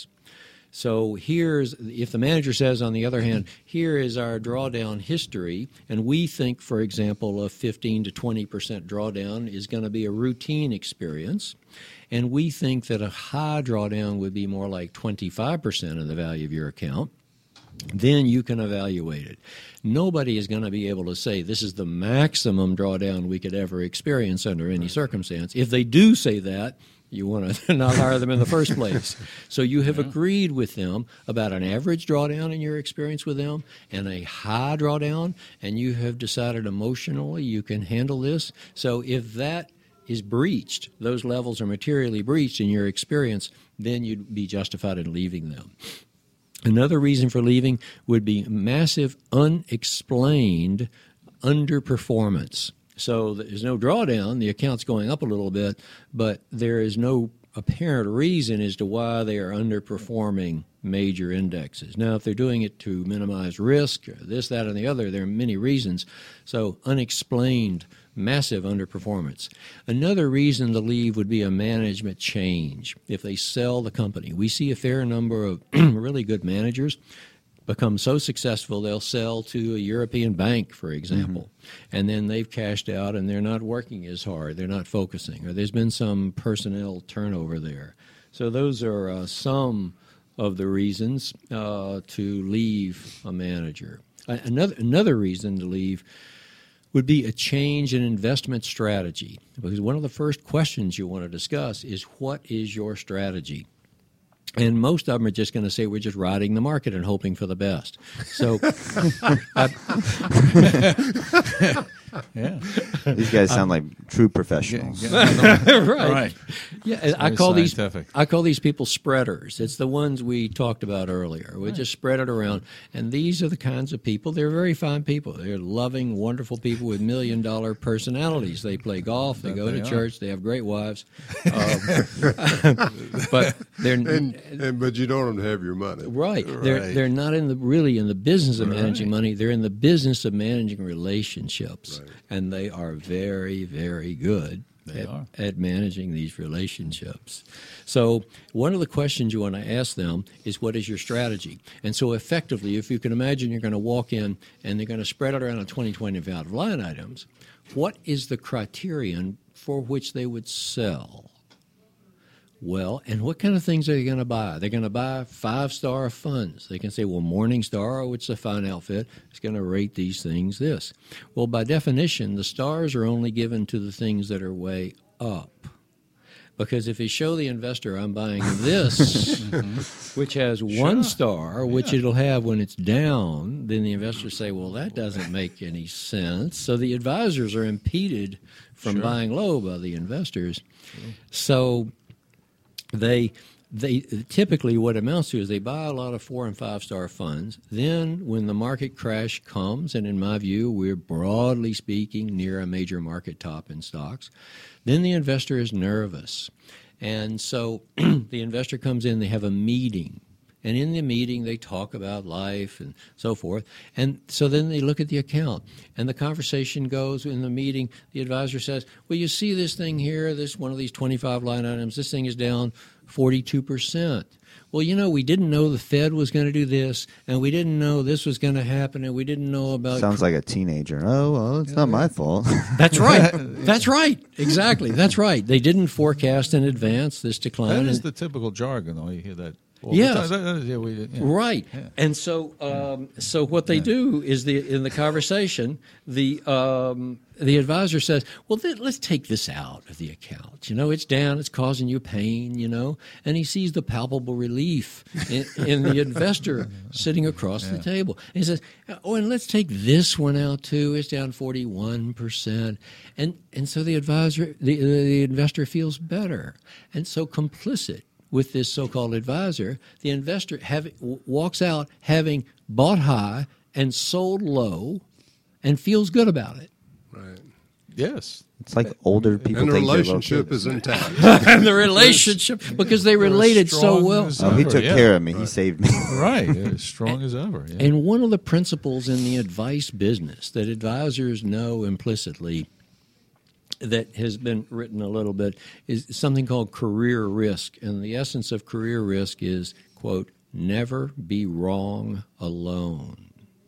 So here's, if the manager says, on the other hand, here is our drawdown history, and we think, for example, a fifteen to twenty percent drawdown is going to be a routine experience, and we think that a high drawdown would be more like twenty-five percent of the value of your account, then you can evaluate it. Nobody is going to be able to say this is the maximum drawdown we could ever experience under any circumstance. If they do say that, you want to not hire them in the first place. So you have agreed with them about an average drawdown in your experience with them and a high drawdown, and you have decided emotionally you can handle this. So if that is breached, those levels are materially breached in your experience, then you'd be justified in leaving them. Another reason for leaving would be massive unexplained underperformance. So there's no drawdown, the account's going up a little bit, but there is no apparent reason as to why they are underperforming major indexes. Now, if they're doing it to minimize risk, or this, that, and the other, there are many reasons. So unexplained, massive underperformance. Another reason to leave would be a management change. If they sell the company, we see a fair number of really good managers become so successful they'll sell to a European bank, for example, mm-hmm. and then they've cashed out and they're not working as hard, they're not focusing, or there's been some personnel turnover there. So those are uh, some of the reasons uh, to leave a manager. Uh, another another reason to leave would be a change in investment strategy, because one of the first questions you want to discuss is, what is your strategy? And most of them are just going to say, we're just riding the market and hoping for the best. So, I, yeah, these guys sound like true professionals. Yeah, yeah, no, right. right. Yeah, It's I very call scientific. these I call these people spreaders. It's the ones we talked about earlier. We Right. just spread it around, and these are the kinds of people. They're very fine people. They're loving, wonderful people with million dollar personalities. They play golf. They That go they to are. church. They have great wives. Um, but they're And, and but you don't have your money. Right. They're Right. they're not in the really in the business of Right. managing money. They're in the business of managing relationships. Right. And they are very, very good They at, are. at managing these relationships. So one of the questions you want to ask them is, what is your strategy? And so effectively, if you can imagine you're going to walk in and they're going to spread it around on twenty, twenty-five line items, what is the criterion for which they would sell? Well, and what kind of things are they going to buy? They're going to buy five-star funds. They can say, well, Morningstar, which is a fine outfit, is going to rate these things this. Well, by definition, the stars are only given to the things that are way up. Because if you show the investor, I'm buying this, which has one star, which Yeah. it'll have when it's down, then the investors say, well, that doesn't make any sense. So the advisors are impeded from Sure. buying low by the investors. So they they typically, what it amounts to is they buy a lot of four and five star funds. Then when the market crash comes, and in my view we're broadly speaking near a major market top in stocks, then the investor is nervous. And so the investor comes in, they have a meeting. And in the meeting, they talk about life and so forth. And so then they look at the account. And the conversation goes in the meeting. The advisor says, well, you see this thing here, this one of these twenty-five line items, this thing is down forty-two percent. Well, you know, we didn't know the Fed was going to do this, and we didn't know this was going to happen, and we didn't know about... Sounds like a teenager. Oh, well, it's not my fault. That's right. That's right. Exactly. That's right. They didn't forecast in advance this decline. That is and- the typical jargon, though. You hear that all the Yes. time. That- that- yeah, we- yeah. Right, Yeah. and so um, so what they do is the in the conversation, the um, the advisor says, "Well, th- let's take this out of the account. You know, it's down, it's causing you pain. You know," and he sees the palpable relief in, in the investor sitting across the table. And he says, "Oh, and let's take this one out too. It's down forty-one percent," and and so the advisor, the the investor feels better, and so complicit with this so-called advisor, the investor have, w- walks out having bought high and sold low and feels good about it. Right. Yes. It's like older people And the think they're relationship located. is intact. And the relationship, because they related so strong well. as Oh, he ever, took yeah. care of me. He saved me. Right. Yeah, as strong as ever. Yeah. And one of the principles in the advice business that advisors know implicitly that has been written a little bit is something called career risk. And the essence of career risk is, quote, never be wrong alone.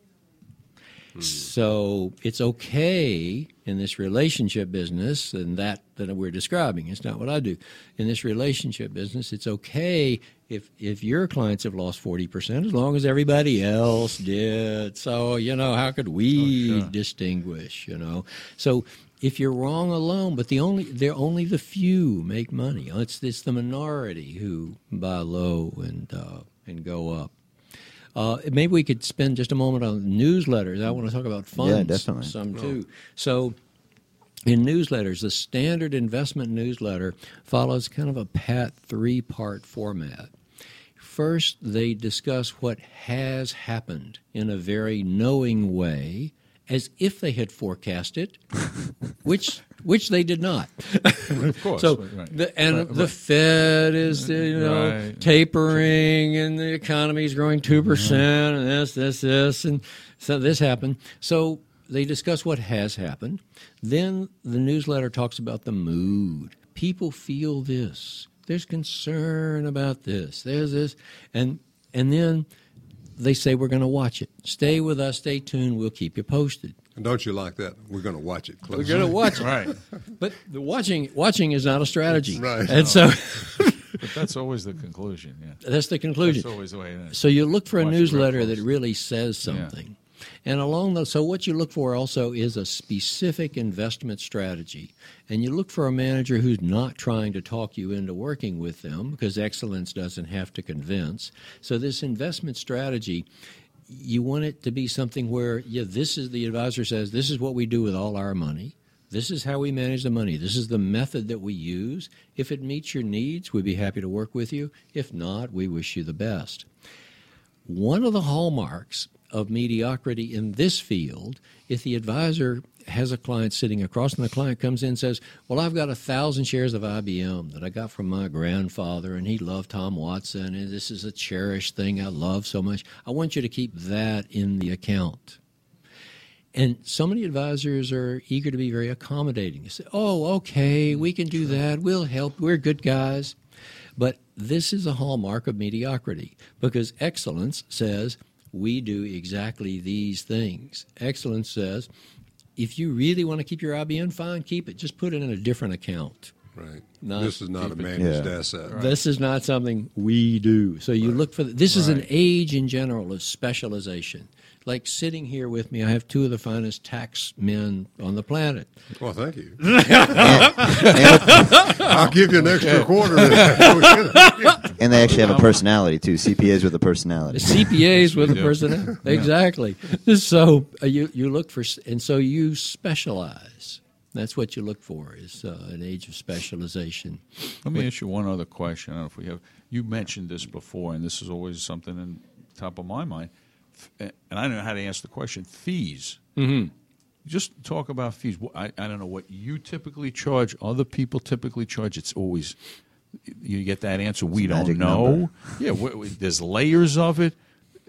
So it's okay in this relationship business, and that that we're describing. It's not what I do. In this relationship business, it's okay if if your clients have lost forty percent, as long as everybody else did. So, you know, how could we Oh, sure. distinguish, you know? So if you're wrong alone, but the only they're only the few make money. It's it's the minority who buy low and uh, and go up. Uh, maybe we could spend just a moment on newsletters. I want to talk about funds Yeah, definitely. some too. So in newsletters, the standard investment newsletter follows kind of a pat three-part format. First, they discuss what has happened in a very knowing way, as if they had forecast it, which which they did not. Of course. So, right. the, and Right, the right. Fed is, you know, Right. tapering, and the economy is growing two percent, and this, this, this, and so this happened. So they discuss what has happened. Then the newsletter talks about the mood. People feel this. There's concern about this. There's this, and and then they say we're going to watch it. Stay with us, stay tuned, we'll keep you posted. And don't you like that? We're going to watch it closely. We're going to watch it. Right. But the watching watching is not a strategy. Right. And so But that's always the conclusion, yeah. that's the conclusion. That's always the way it is. So you look for a Watch it newsletter real that close. really says something. And along those, so what you look for also is a specific investment strategy. And you look for a manager who's not trying to talk you into working with them, because excellence doesn't have to convince. So this investment strategy, you want it to be something where, yeah, this is, the advisor says, this is what we do with all our money. This is how we manage the money. This is the method that we use. If it meets your needs, we'd be happy to work with you. If not, we wish you the best. One of the hallmarks of mediocrity in this field, if the advisor has a client sitting across and the client comes in and says, well, I've got a thousand shares of I B M that I got from my grandfather, and he loved Tom Watson, and this is a cherished thing I love so much. I want you to keep that in the account. And so many advisors are eager to be very accommodating. They say, oh, okay, we can do that. We'll help. We're good guys. But this is a hallmark of mediocrity, because excellence says we do exactly these things. Excellence says if you really want to keep your I B M, fine, keep it. Just put it in a different account. Right. Not this is not a keep it- managed Yeah. asset. Right. This is not something we do. So you look for the, this is an age in general of specialization. Like sitting here with me, I have two of the finest tax men on the planet. Well, thank you. And, I'll give you an extra quarter. and they actually have a personality too. C P As with a personality. C P As with a Yeah. person. Exactly. So uh, you you look for, and so you specialize. That's what you look for, is uh, an age of specialization. Let me ask you one other question. I don't know if we have. You mentioned this before, and this is always something in top of my mind. F- And I don't know how to answer the question. Fees. Mm-hmm. Just talk about fees. Wh- I, I don't know what you typically charge. Other people typically charge. It's always you get that answer. We a don't magic know. number. Yeah, wh- wh- there's layers of it.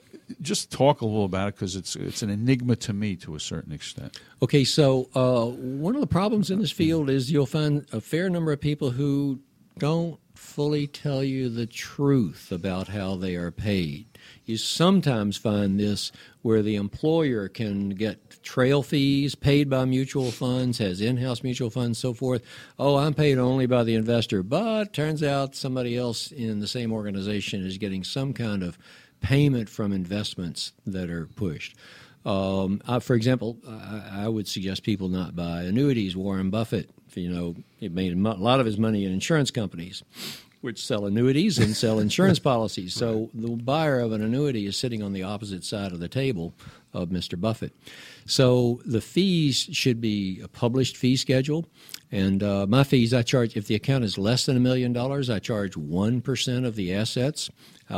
Just talk a little about it, because it's it's an enigma to me to a certain extent. Okay, so uh, one of the problems in this field is you'll find a fair number of people who don't fully tell you the truth about how they are paid. You sometimes find this where the employer can get trail fees paid by mutual funds, has in-house mutual funds, so forth. Oh, I'm paid only by the investor, but turns out somebody else in the same organization is getting some kind of payment from investments that are pushed. Um, I, for example, I, I would suggest people not buy annuities. Warren Buffett, you know, he made a lot of his money in insurance companies, which sell annuities and sell insurance policies. So the buyer of an annuity is sitting on the opposite side of the table of Mister Buffett. So the fees should be a published fee schedule. And uh, my fees, I charge, if the account is less than a million dollars, I charge one percent of the assets.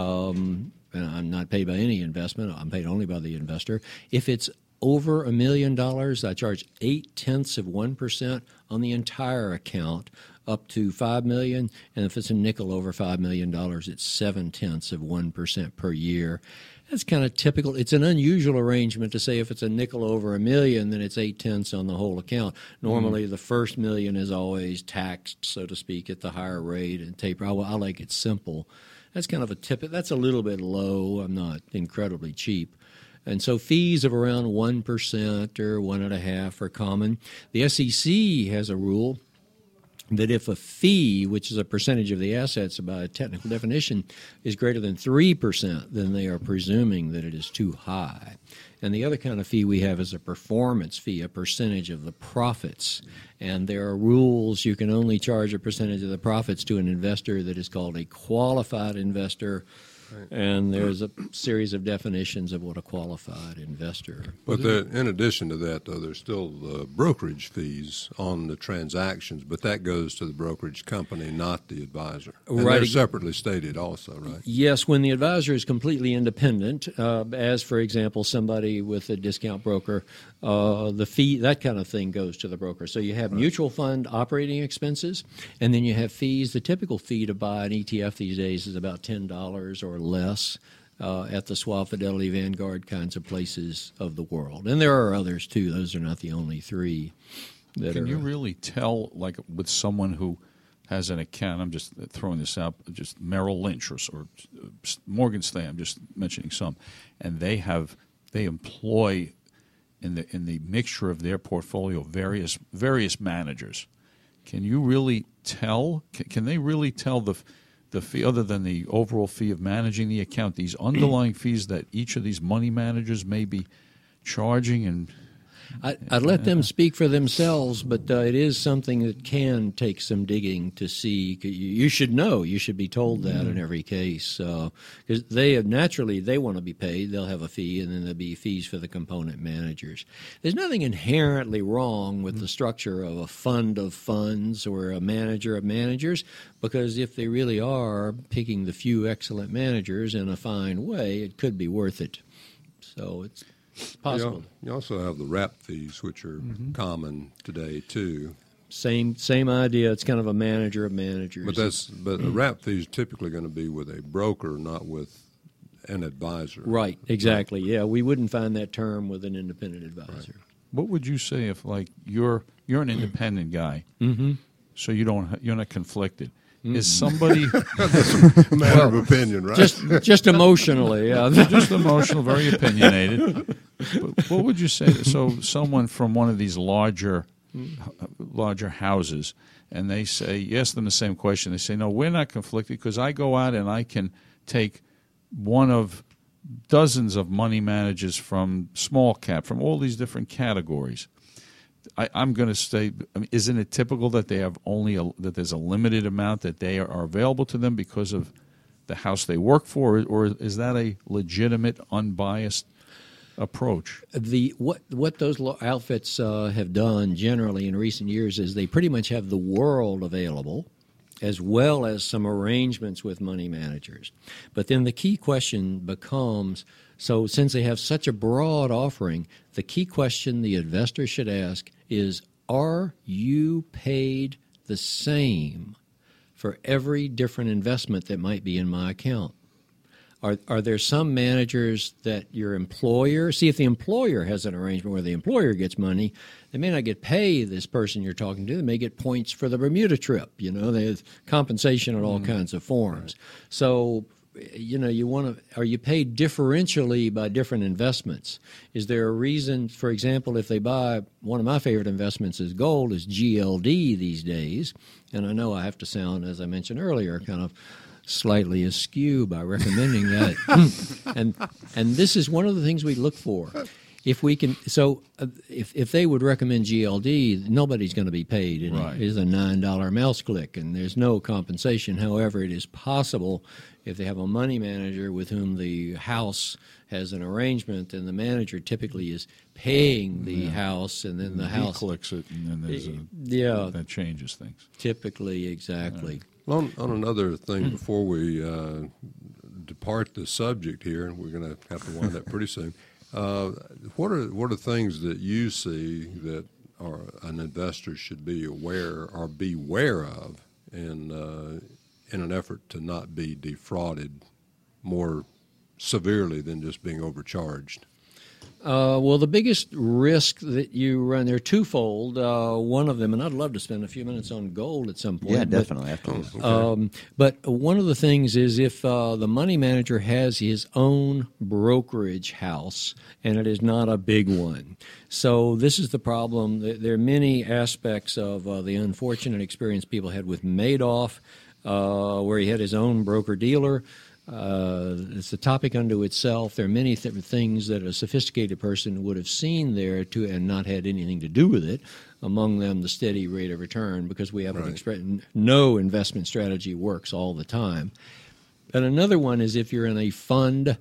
Um, and I'm not paid by any investment. I'm paid only by the investor. If it's over a million dollars, I charge eight tenths of one percent on the entire account, up to five million. And if it's a nickel over five million dollars, it's seven tenths of one percent per year. That's kind of typical. It's an unusual arrangement to say if it's a nickel over a million, then it's eight tenths on the whole account. Normally, mm. the first million is always taxed, so to speak, at the higher rate and taper. I, I like it simple. That's kind of a tip. That's a little bit low. I'm not incredibly cheap. And so fees of around one percent or one point five are common. The S E C has a rule that if a fee, which is a percentage of the assets by a technical definition, is greater than three percent, then they are presuming that it is too high. And the other kind of fee we have is a performance fee, a percentage of the profits. And there are rules. You can only charge a percentage of the profits to an investor that is called a qualified investor. And there's a series of definitions of what a qualified investor. But there, in addition to that, though, there's still the brokerage fees on the transactions, but that goes to the brokerage company, not the advisor. And Right. they're separately stated also, right? Yes, when the advisor is completely independent, uh, as, for example, somebody with a discount broker, uh, the fee, that kind of thing goes to the broker. So you have right. mutual fund operating expenses, and then you have fees. The typical fee to buy an E T F these days is about ten dollars or less uh, at the Schwab, Fidelity, Vanguard kinds of places of the world. And there are others, too. Those are not the only three that Can are. you really tell, like with someone who has an account, I'm just throwing this out, just Merrill Lynch or, or Morgan Stanley, I'm just mentioning some, and they have they employ in the in the mixture of their portfolio various various managers. Can you really tell? Can, can they really tell the the fee, other than the overall fee of managing the account, these underlying fees that each of these money managers may be charging? And I, I'd let them speak for themselves, but uh, it is something that can take some digging to see. You, you should know. You should be told that in every case, because uh, they have naturally they want to be paid. They'll have a fee, and then there'll be fees for the component managers. There's nothing inherently wrong with the structure of a fund of funds or a manager of managers, because if they really are picking the few excellent managers in a fine way, it could be worth it. So it's possible. You, you also have the wrap fees, which are mm-hmm. common today too. Same same idea. It's kind of a manager of managers. But that's but a wrap fee is typically going to be with a broker, not with an advisor. Right. Exactly. Right. Yeah, we wouldn't find that term with an independent advisor. Right. What would you say if, like, you're you're an independent guy, mm-hmm. so you don't you're not conflicted? Mm. Is somebody That's a matter well, of opinion, right? Just just emotionally, yeah. Just emotional, very opinionated. But what would you say? So someone from one of these larger larger houses, and they say, you ask them the same question. They say, no, we're not conflicted because I go out and I can take one of dozens of money managers from small cap, from all these different categories. I, I'm going to say, I mean, isn't it typical that they have only a, that there's a limited amount that they are, are available to them because of the house they work for, or is that a legitimate, unbiased approach? The what what those outfits uh, have done generally in recent years is they pretty much have the world available, as well as some arrangements with money managers. But then the key question becomes, so since they have such a broad offering, the key question the investor should ask is, are you paid the same for every different investment that might be in my account? Are are there some managers that your employer, see if the employer has an arrangement where the employer gets money, they may not get paid this person you're talking to. They may get points for the Bermuda trip. You know, they have compensation in all mm. kinds of forms. Right. So, you know, you want to, are you paid differentially by different investments? Is there a reason, for example, if they buy, one of my favorite investments is gold, is G L D these days. And I know I have to sound, as I mentioned earlier, kind of slightly askew by recommending that. and and this is one of the things we look for. If we can, so uh, if if they would recommend G L D, nobody's going to be paid. It right. is a nine dollar mouse click, and there's no compensation. However, it is possible if they have a money manager with whom the house has an arrangement, and the manager typically is paying the yeah. house, and then and the he house clicks it, and then there's a, yeah that changes things. Typically, exactly. Right. Well, on, on another thing, before we uh, depart the subject here, and we're going to have to wind up pretty soon. Uh, what are what are things that you see that are, an investor should be aware or beware of in uh, in an effort to not be defrauded more severely than just being overcharged? Uh, well, the biggest risk that you run, they're twofold. Uh, one of them, and I'd love to spend a few minutes on gold at some point. Yeah, definitely. After oh, this. okay. Um, but one of the things is if uh, the money manager has his own brokerage house, and it is not a big one. So this is the problem. There are many aspects of uh, the unfortunate experience people had with Madoff, uh, where he had his own broker-dealer. Uh, it's a topic unto itself. There are many th- things that a sophisticated person would have seen there to and not had anything to do with it. Among them, the steady rate of return, because we have right. an exp- no investment strategy works all the time. And another one is if you're in a fund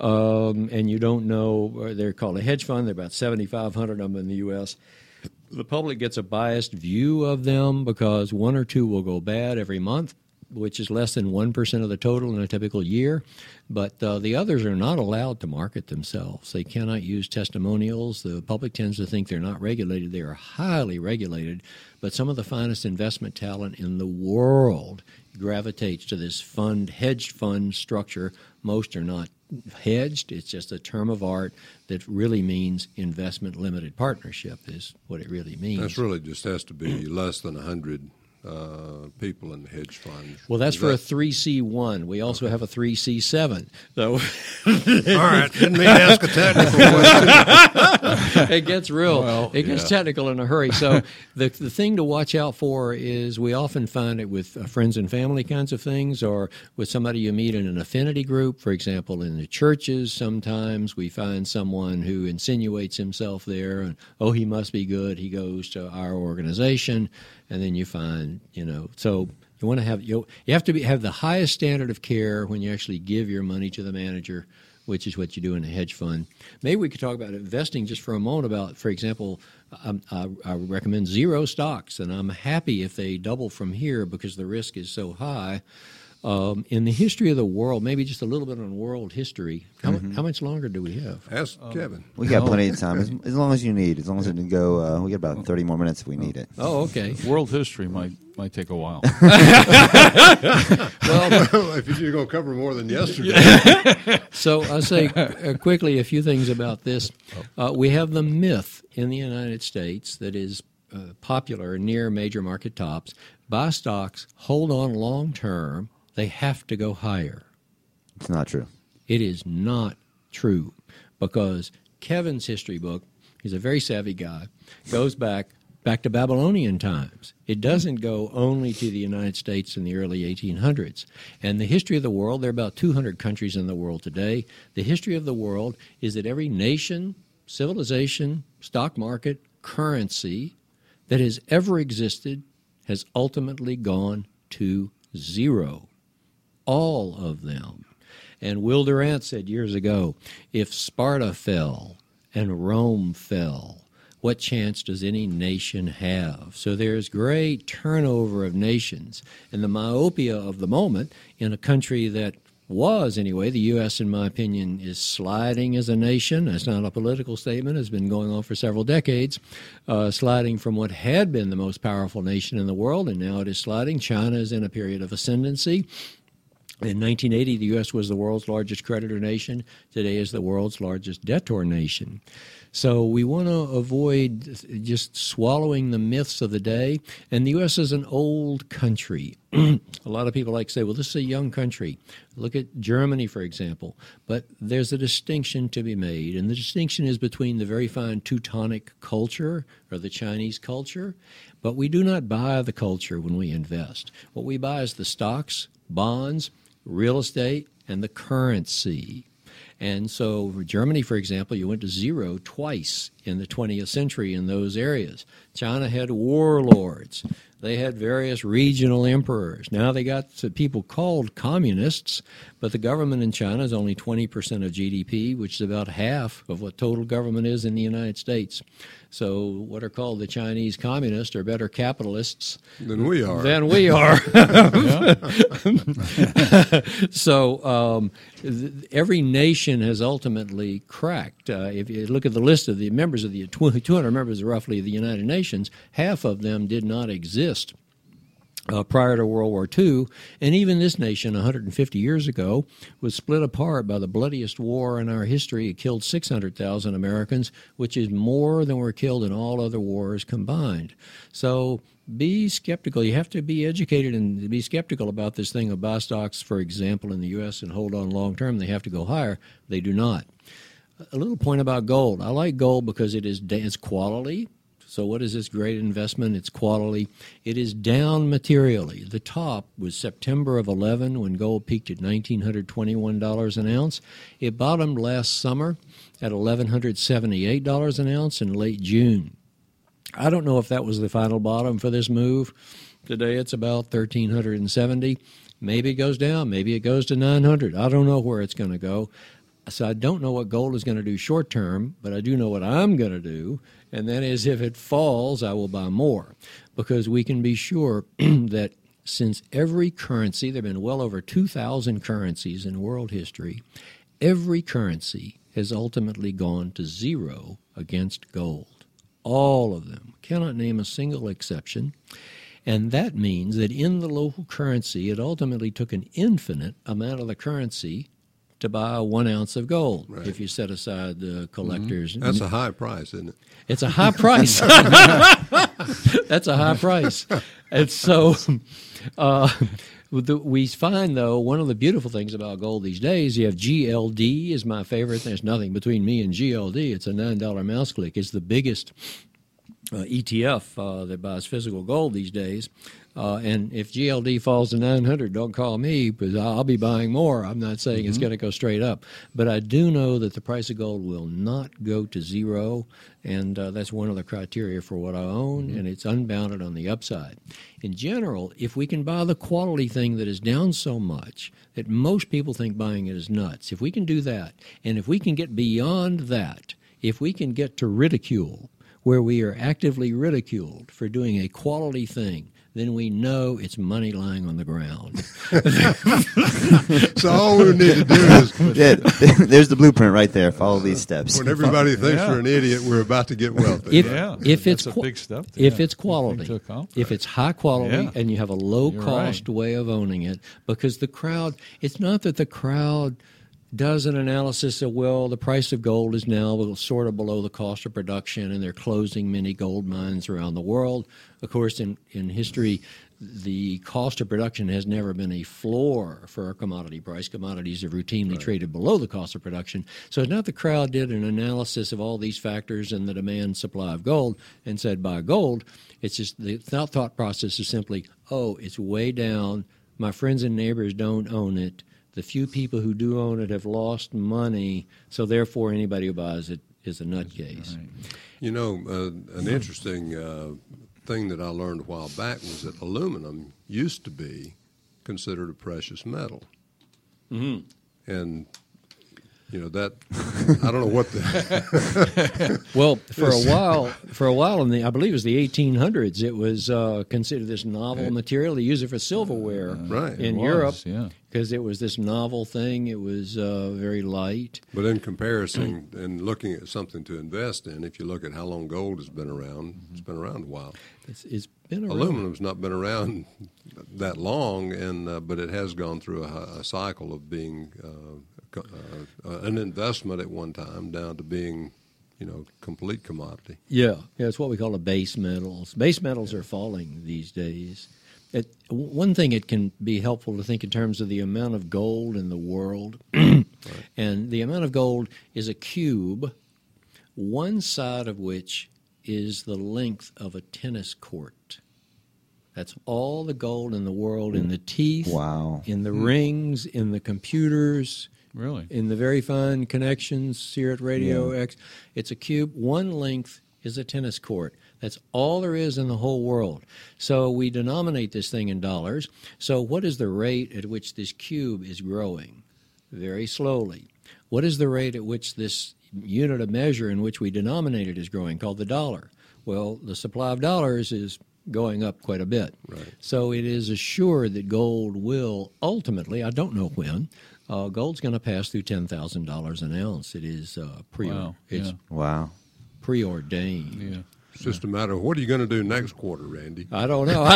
um, and you don't know, they're called a hedge fund. There are about seventy-five hundred of them in the U S The public gets a biased view of them because one or two will go bad every month, which is less than one percent of the total in a typical year. But uh, the others are not allowed to market themselves. They cannot use testimonials. The public tends to think they're not regulated. They are highly regulated. But some of the finest investment talent in the world gravitates to this fund, hedged fund structure. Most are not hedged. It's just a term of art that really means investment limited partnership is what it really means. That's really just has to be less than one hundred uh, people in the hedge funds. Well, that's Is for a that- three C one. We also have a three C seven. So All right, didn't mean to ask a technical question. it gets real. Well, it gets yeah. technical in a hurry. So the the thing to watch out for is we often find it with uh, friends and family kinds of things, or with somebody you meet in an affinity group. For example, in the churches, sometimes we find someone who insinuates himself there, and oh, he must be good. He goes to our organization, and then you find, you know, so. You want to have you you have to be, have the highest standard of care when you actually give your money to the manager, which is what you do in a hedge fund. Maybe we could talk about investing just for a moment. About, for example, I, I, I recommend zero stocks, and I'm happy if they double from here because the risk is so high. Um, in the history of the world, maybe just a little bit on world history. How, Mm-hmm. how much longer do we have? Ask Kevin. We got plenty of time, as, as long as you need. As long as it can go, uh, we got about thirty more minutes if we need it. Oh, okay. World history might might take a while. If you're going to cover more than yesterday. So I'll say uh, quickly a few things about this. Uh, we have the myth in the United States that is uh, popular near major market tops. Buy stocks, hold on long term. They have to go higher. It's not true. It is not true, because Kevin's history book, he's a very savvy guy, goes back back to Babylonian times. It doesn't go only to the United States in the early eighteen hundreds. And the history of the world, there are about two hundred countries in the world today. The history of the world is that every nation, civilization, stock market, currency that has ever existed has ultimately gone to zero. All of them. And Will Durant said years ago, if Sparta fell and Rome fell, what chance does any nation have? So there's great turnover of nations. And the myopia of the moment in a country that was, anyway, the U S, in my opinion, is sliding as a nation. That's not a political statement. It's been going on for several decades, uh, sliding from what had been the most powerful nation in the world, and now it is sliding. China is in a period of ascendancy. In nineteen eighty, the U S was the world's largest creditor nation. Today is the world's largest debtor nation. So we want to avoid just swallowing the myths of the day. And the U S is an old country. A lot of people like to say, well, this is a young country. Look at Germany, for example. But there's a distinction to be made. And the distinction is between the very fine Teutonic culture or the Chinese culture. But we do not buy the culture when we invest. What we buy is the stocks, bonds, real estate, and the currency. And so for Germany, for example, you went to zero twice in the twentieth century in those areas. China had warlords. They had various regional emperors. Now they got people called communists, but the government in China is only twenty percent of G D P, which is about half of what total government is in the United States. So what are called the Chinese communists are better capitalists Than we are. Than we are. So um, th- every nation has ultimately cracked. Uh, if you look at the list of the members of the two hundred members, roughly, of the United Nations, half of them did not exist Uh, prior to World War Two, and even this nation one hundred fifty years ago was split apart by the bloodiest war in our history. It killed six hundred thousand Americans, which is more than were killed in all other wars combined. So be skeptical. You have to be educated and be skeptical about this thing of buy stocks, for example, in the U S and hold on long term. They have to go higher. They do not. A little point about gold. I like gold because it is it's quality. So what is this great investment? It's quality. It is down materially. The top was September of eleven when gold peaked at one thousand nine hundred twenty-one dollars an ounce. It bottomed last summer at one thousand one hundred seventy-eight dollars an ounce in late June. I don't know if that was the final bottom for this move. Today it's about one thousand three hundred seventy. Maybe it goes down. Maybe it goes to nine hundred. I don't know where it's going to go. So I don't know what gold is going to do short term, but I do know what I'm going to do, and that is if it falls, I will buy more, because we can be sure that since every currency, there have been well over two thousand currencies in world history, every currency has ultimately gone to zero against gold. All of them. Cannot name a single exception. And that means that in the local currency, it ultimately took an infinite amount of the currency to buy one ounce of gold Right. if you set aside the collectors. Mm-hmm. That's a high price, isn't it? It's a high price. That's a high price. And so uh, the, we find, though, one of the beautiful things about gold these days, you have G L D is my favorite. There's nothing between me and G L D. It's a nine dollar mouse click. It's the biggest uh, E T F uh, that buys physical gold these days. Uh, and if G L D falls to nine hundred, don't call me because I'll be buying more. I'm not saying mm-hmm. it's going to go straight up. But I do know that the price of gold will not go to zero, and uh, that's one of the criteria for what I own, mm-hmm. and it's unbounded on the upside. In general, if we can buy the quality thing that is down so much that most people think buying it is nuts, if we can do that, and if we can get beyond that, if we can get to ridicule, where we are actively ridiculed for doing a quality thing, then we know it's money lying on the ground. So all we need to do is... Yeah, there's the blueprint right there. Follow these steps. When everybody thinks Yeah. we're an idiot, we're about to get wealthy. If, Yeah, if it's that's qua- a big step. if yeah. it's quality, Thing to accomplish. if it's high quality, Yeah. and you have a low You're cost right. way of owning it, because the crowd, it's not that the crowd does an analysis of, well, the price of gold is now sort of below the cost of production, and they're closing many gold mines around the world. Of course, in, in history, the cost of production has never been a floor for a commodity price. Commodities have routinely right. traded below the cost of production. So it's not the crowd did an analysis of all these factors and the demand supply of gold and said buy gold. It's just the thought, thought process is simply, oh, it's way down. My friends and neighbors don't own it. The few people who do own it have lost money, so therefore anybody who buys it is a nutcase. Right. You know, uh, an interesting uh, thing that I learned a while back was that aluminum used to be considered a precious metal. Mm-hmm. And, you know, that, I don't know what the... Well, for a while, for a while in the, I believe it was the eighteen hundreds, it was uh, considered this novel material. They used it for silverware Right. in It was, Europe yeah. because it was this novel thing. It was uh, very light. But in comparison and looking at something to invest in, if you look at how long gold has been around, it's been around a while. It's, it's been around. Aluminum's not been around that long, and uh, but it has gone through a, a cycle of being uh, uh, an investment at one time down to being, you know, complete commodity. Yeah, yeah, it's what we call the base metals. Base metals are falling these days. It, one thing it can be helpful to think in terms of the amount of gold in the world, right. And the amount of gold is a cube, one side of which is the length of a tennis court. That's all the gold in the world, in the teeth, Wow. in the rings, in the computers, Really? in the very fine connections here at Radio Yeah. X. It's a cube. One length is a tennis court. That's all there is in the whole world. So we denominate this thing in dollars. So what is the rate at which this cube is growing? Very slowly. What is the rate at which this unit of measure in which we denominate it is growing, called the dollar? Well, the supply of dollars is going up quite a bit. Right. So it is assured that gold will ultimately, I don't know when, uh, gold's going to pass through ten thousand dollars an ounce. It is uh, pre Wow, it's yeah. Wow. preordained. Yeah. It's just a matter of what are you going to do next quarter, Randy? I don't know.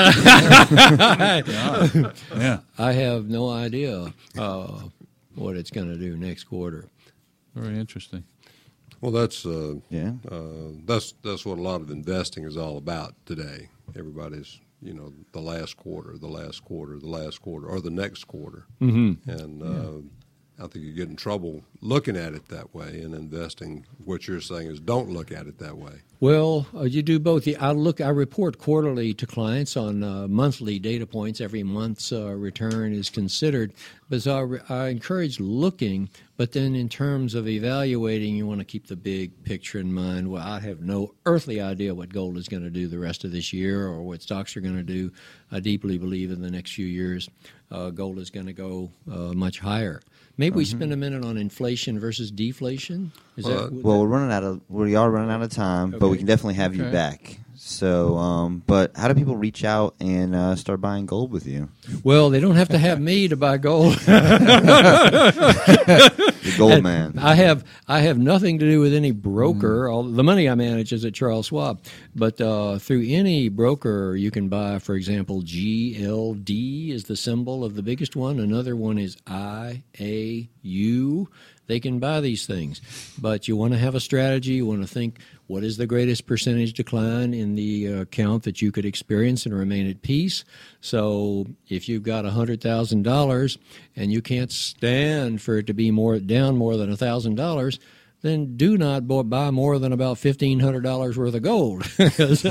Yeah. I have no idea uh, what it's going to do next quarter. Very interesting. Well, that's uh, Yeah. uh, that's that's what a lot of investing is all about today. Everybody's, you know, the last quarter, the last quarter, the last quarter, or the next quarter, Mm-hmm. and uh, I think you get in trouble looking at it that way and investing. What you're saying is don't look at it that way. Well, uh, you do both. I look. I report quarterly to clients on uh, monthly data points. Every month's uh, return is considered. But so I, re- I encourage looking. But then, in terms of evaluating, you want to keep the big picture in mind. Well, I have no earthly idea what gold is going to do the rest of this year, or what stocks are going to do. I deeply believe in the next few years, uh, gold is going to go uh, much higher. Maybe we spend a minute on inflation versus deflation. Is Well, that Well, we're running out of we are running out of time, but we Okay. can definitely have you Okay. back. So, um, but how do people reach out and uh, start buying gold with you? Well, they don't have to have me to buy gold. The gold man. I have I have nothing to do with any broker. All the money I manage is at Charles Schwab, but uh, through any broker you can buy. For example, G L D is the symbol of the biggest one. Another one is I A U. They can buy these things, but you want to have a strategy. You want to think, what is the greatest percentage decline in the uh, account that you could experience and remain at peace? So if you've got one hundred thousand dollars and you can't stand for it to be more down more than one thousand dollars, then do not buy more than about fifteen hundred dollars worth of gold. this,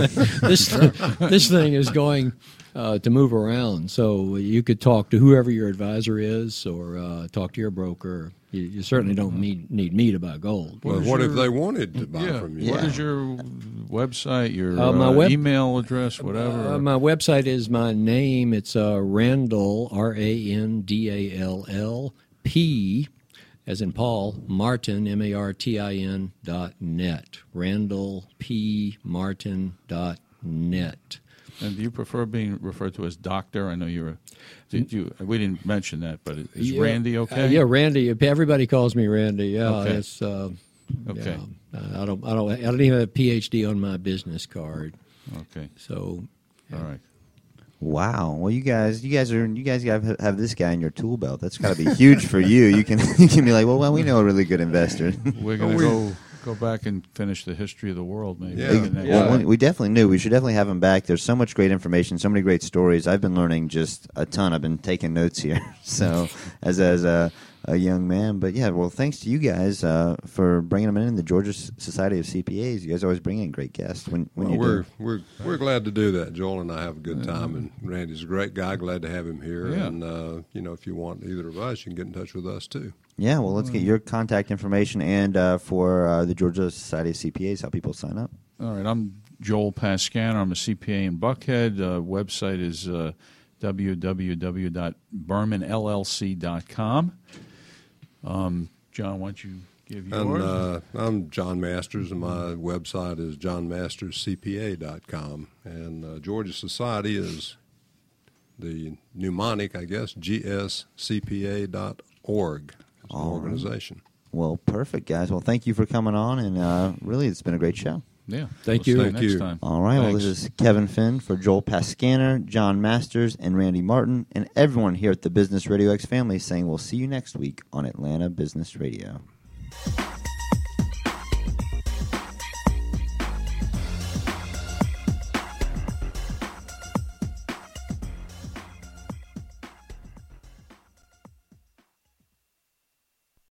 this thing is going uh, to move around. So you could talk to whoever your advisor is or uh, talk to your broker. You, you certainly don't need, need me to buy gold. Well, What is what if your- they wanted to buy Yeah. from you? What Yeah. is your website, your Uh, my uh, web- email address, whatever? Uh, my website is my name. It's uh, Randall, R A N D A L L, P, as in Paul, Martin, M A R T I N dot net. Randall P. Martin dot net. And do you prefer being referred to as doctor? I know you're a. Did you? We didn't mention that, but is Yeah, Randy okay? Uh, yeah, Randy. Everybody calls me Randy. Yeah, Okay. it's. Uh, Okay. yeah, I don't. I don't. I don't even have a P H D on my business card. Okay. So. All right. Wow. Well, you guys, you guys are, you guys have, have this guy in your tool belt. That's got to be huge for you. You can, you can be like, well, well, we know a really good investor. We're going we- to go go back and finish the history of the world, maybe. Yeah. in the next- Well, we- we definitely knew. We should definitely have him back. There's so much great information, so many great stories. I've been learning just a ton. I've been taking notes here. So, as as a, a young man, but yeah. Well, thanks to you guys uh, for bringing them in. The Georgia S- Society of C P As. You guys always bring in great guests when when Well, you we're do. we're we're glad to do that. Joel and I have a good time, and Randy's a great guy. Glad to have him here. Yeah. And uh, you know, if you want either of us, you can get in touch with us too. Yeah. Well, let's get your contact information and uh, for uh, the Georgia Society of C P As, how people sign up. All right. I'm Joel Pascan. I'm a C P A in Buckhead. Uh, website is uh, w w w dot berman l l c dot com. Um, John, why don't you give yours? And uh, I'm John Masters, and my website is john masters c p a dot com. And uh, Georgia Society is the mnemonic, I guess, g s c p a dot org. It's an All right. organization. Well, perfect, guys. Well, thank you for coming on, and uh, really, it's been a great show. Yeah. Thank We'll you. see Thank next you. time. All right. Well, this Thanks. is Kevin Finn for Joel Pascaner, John Masters, and Randy Martin, and everyone here at the Business Radio X family saying we'll see you next week on Atlanta Business Radio.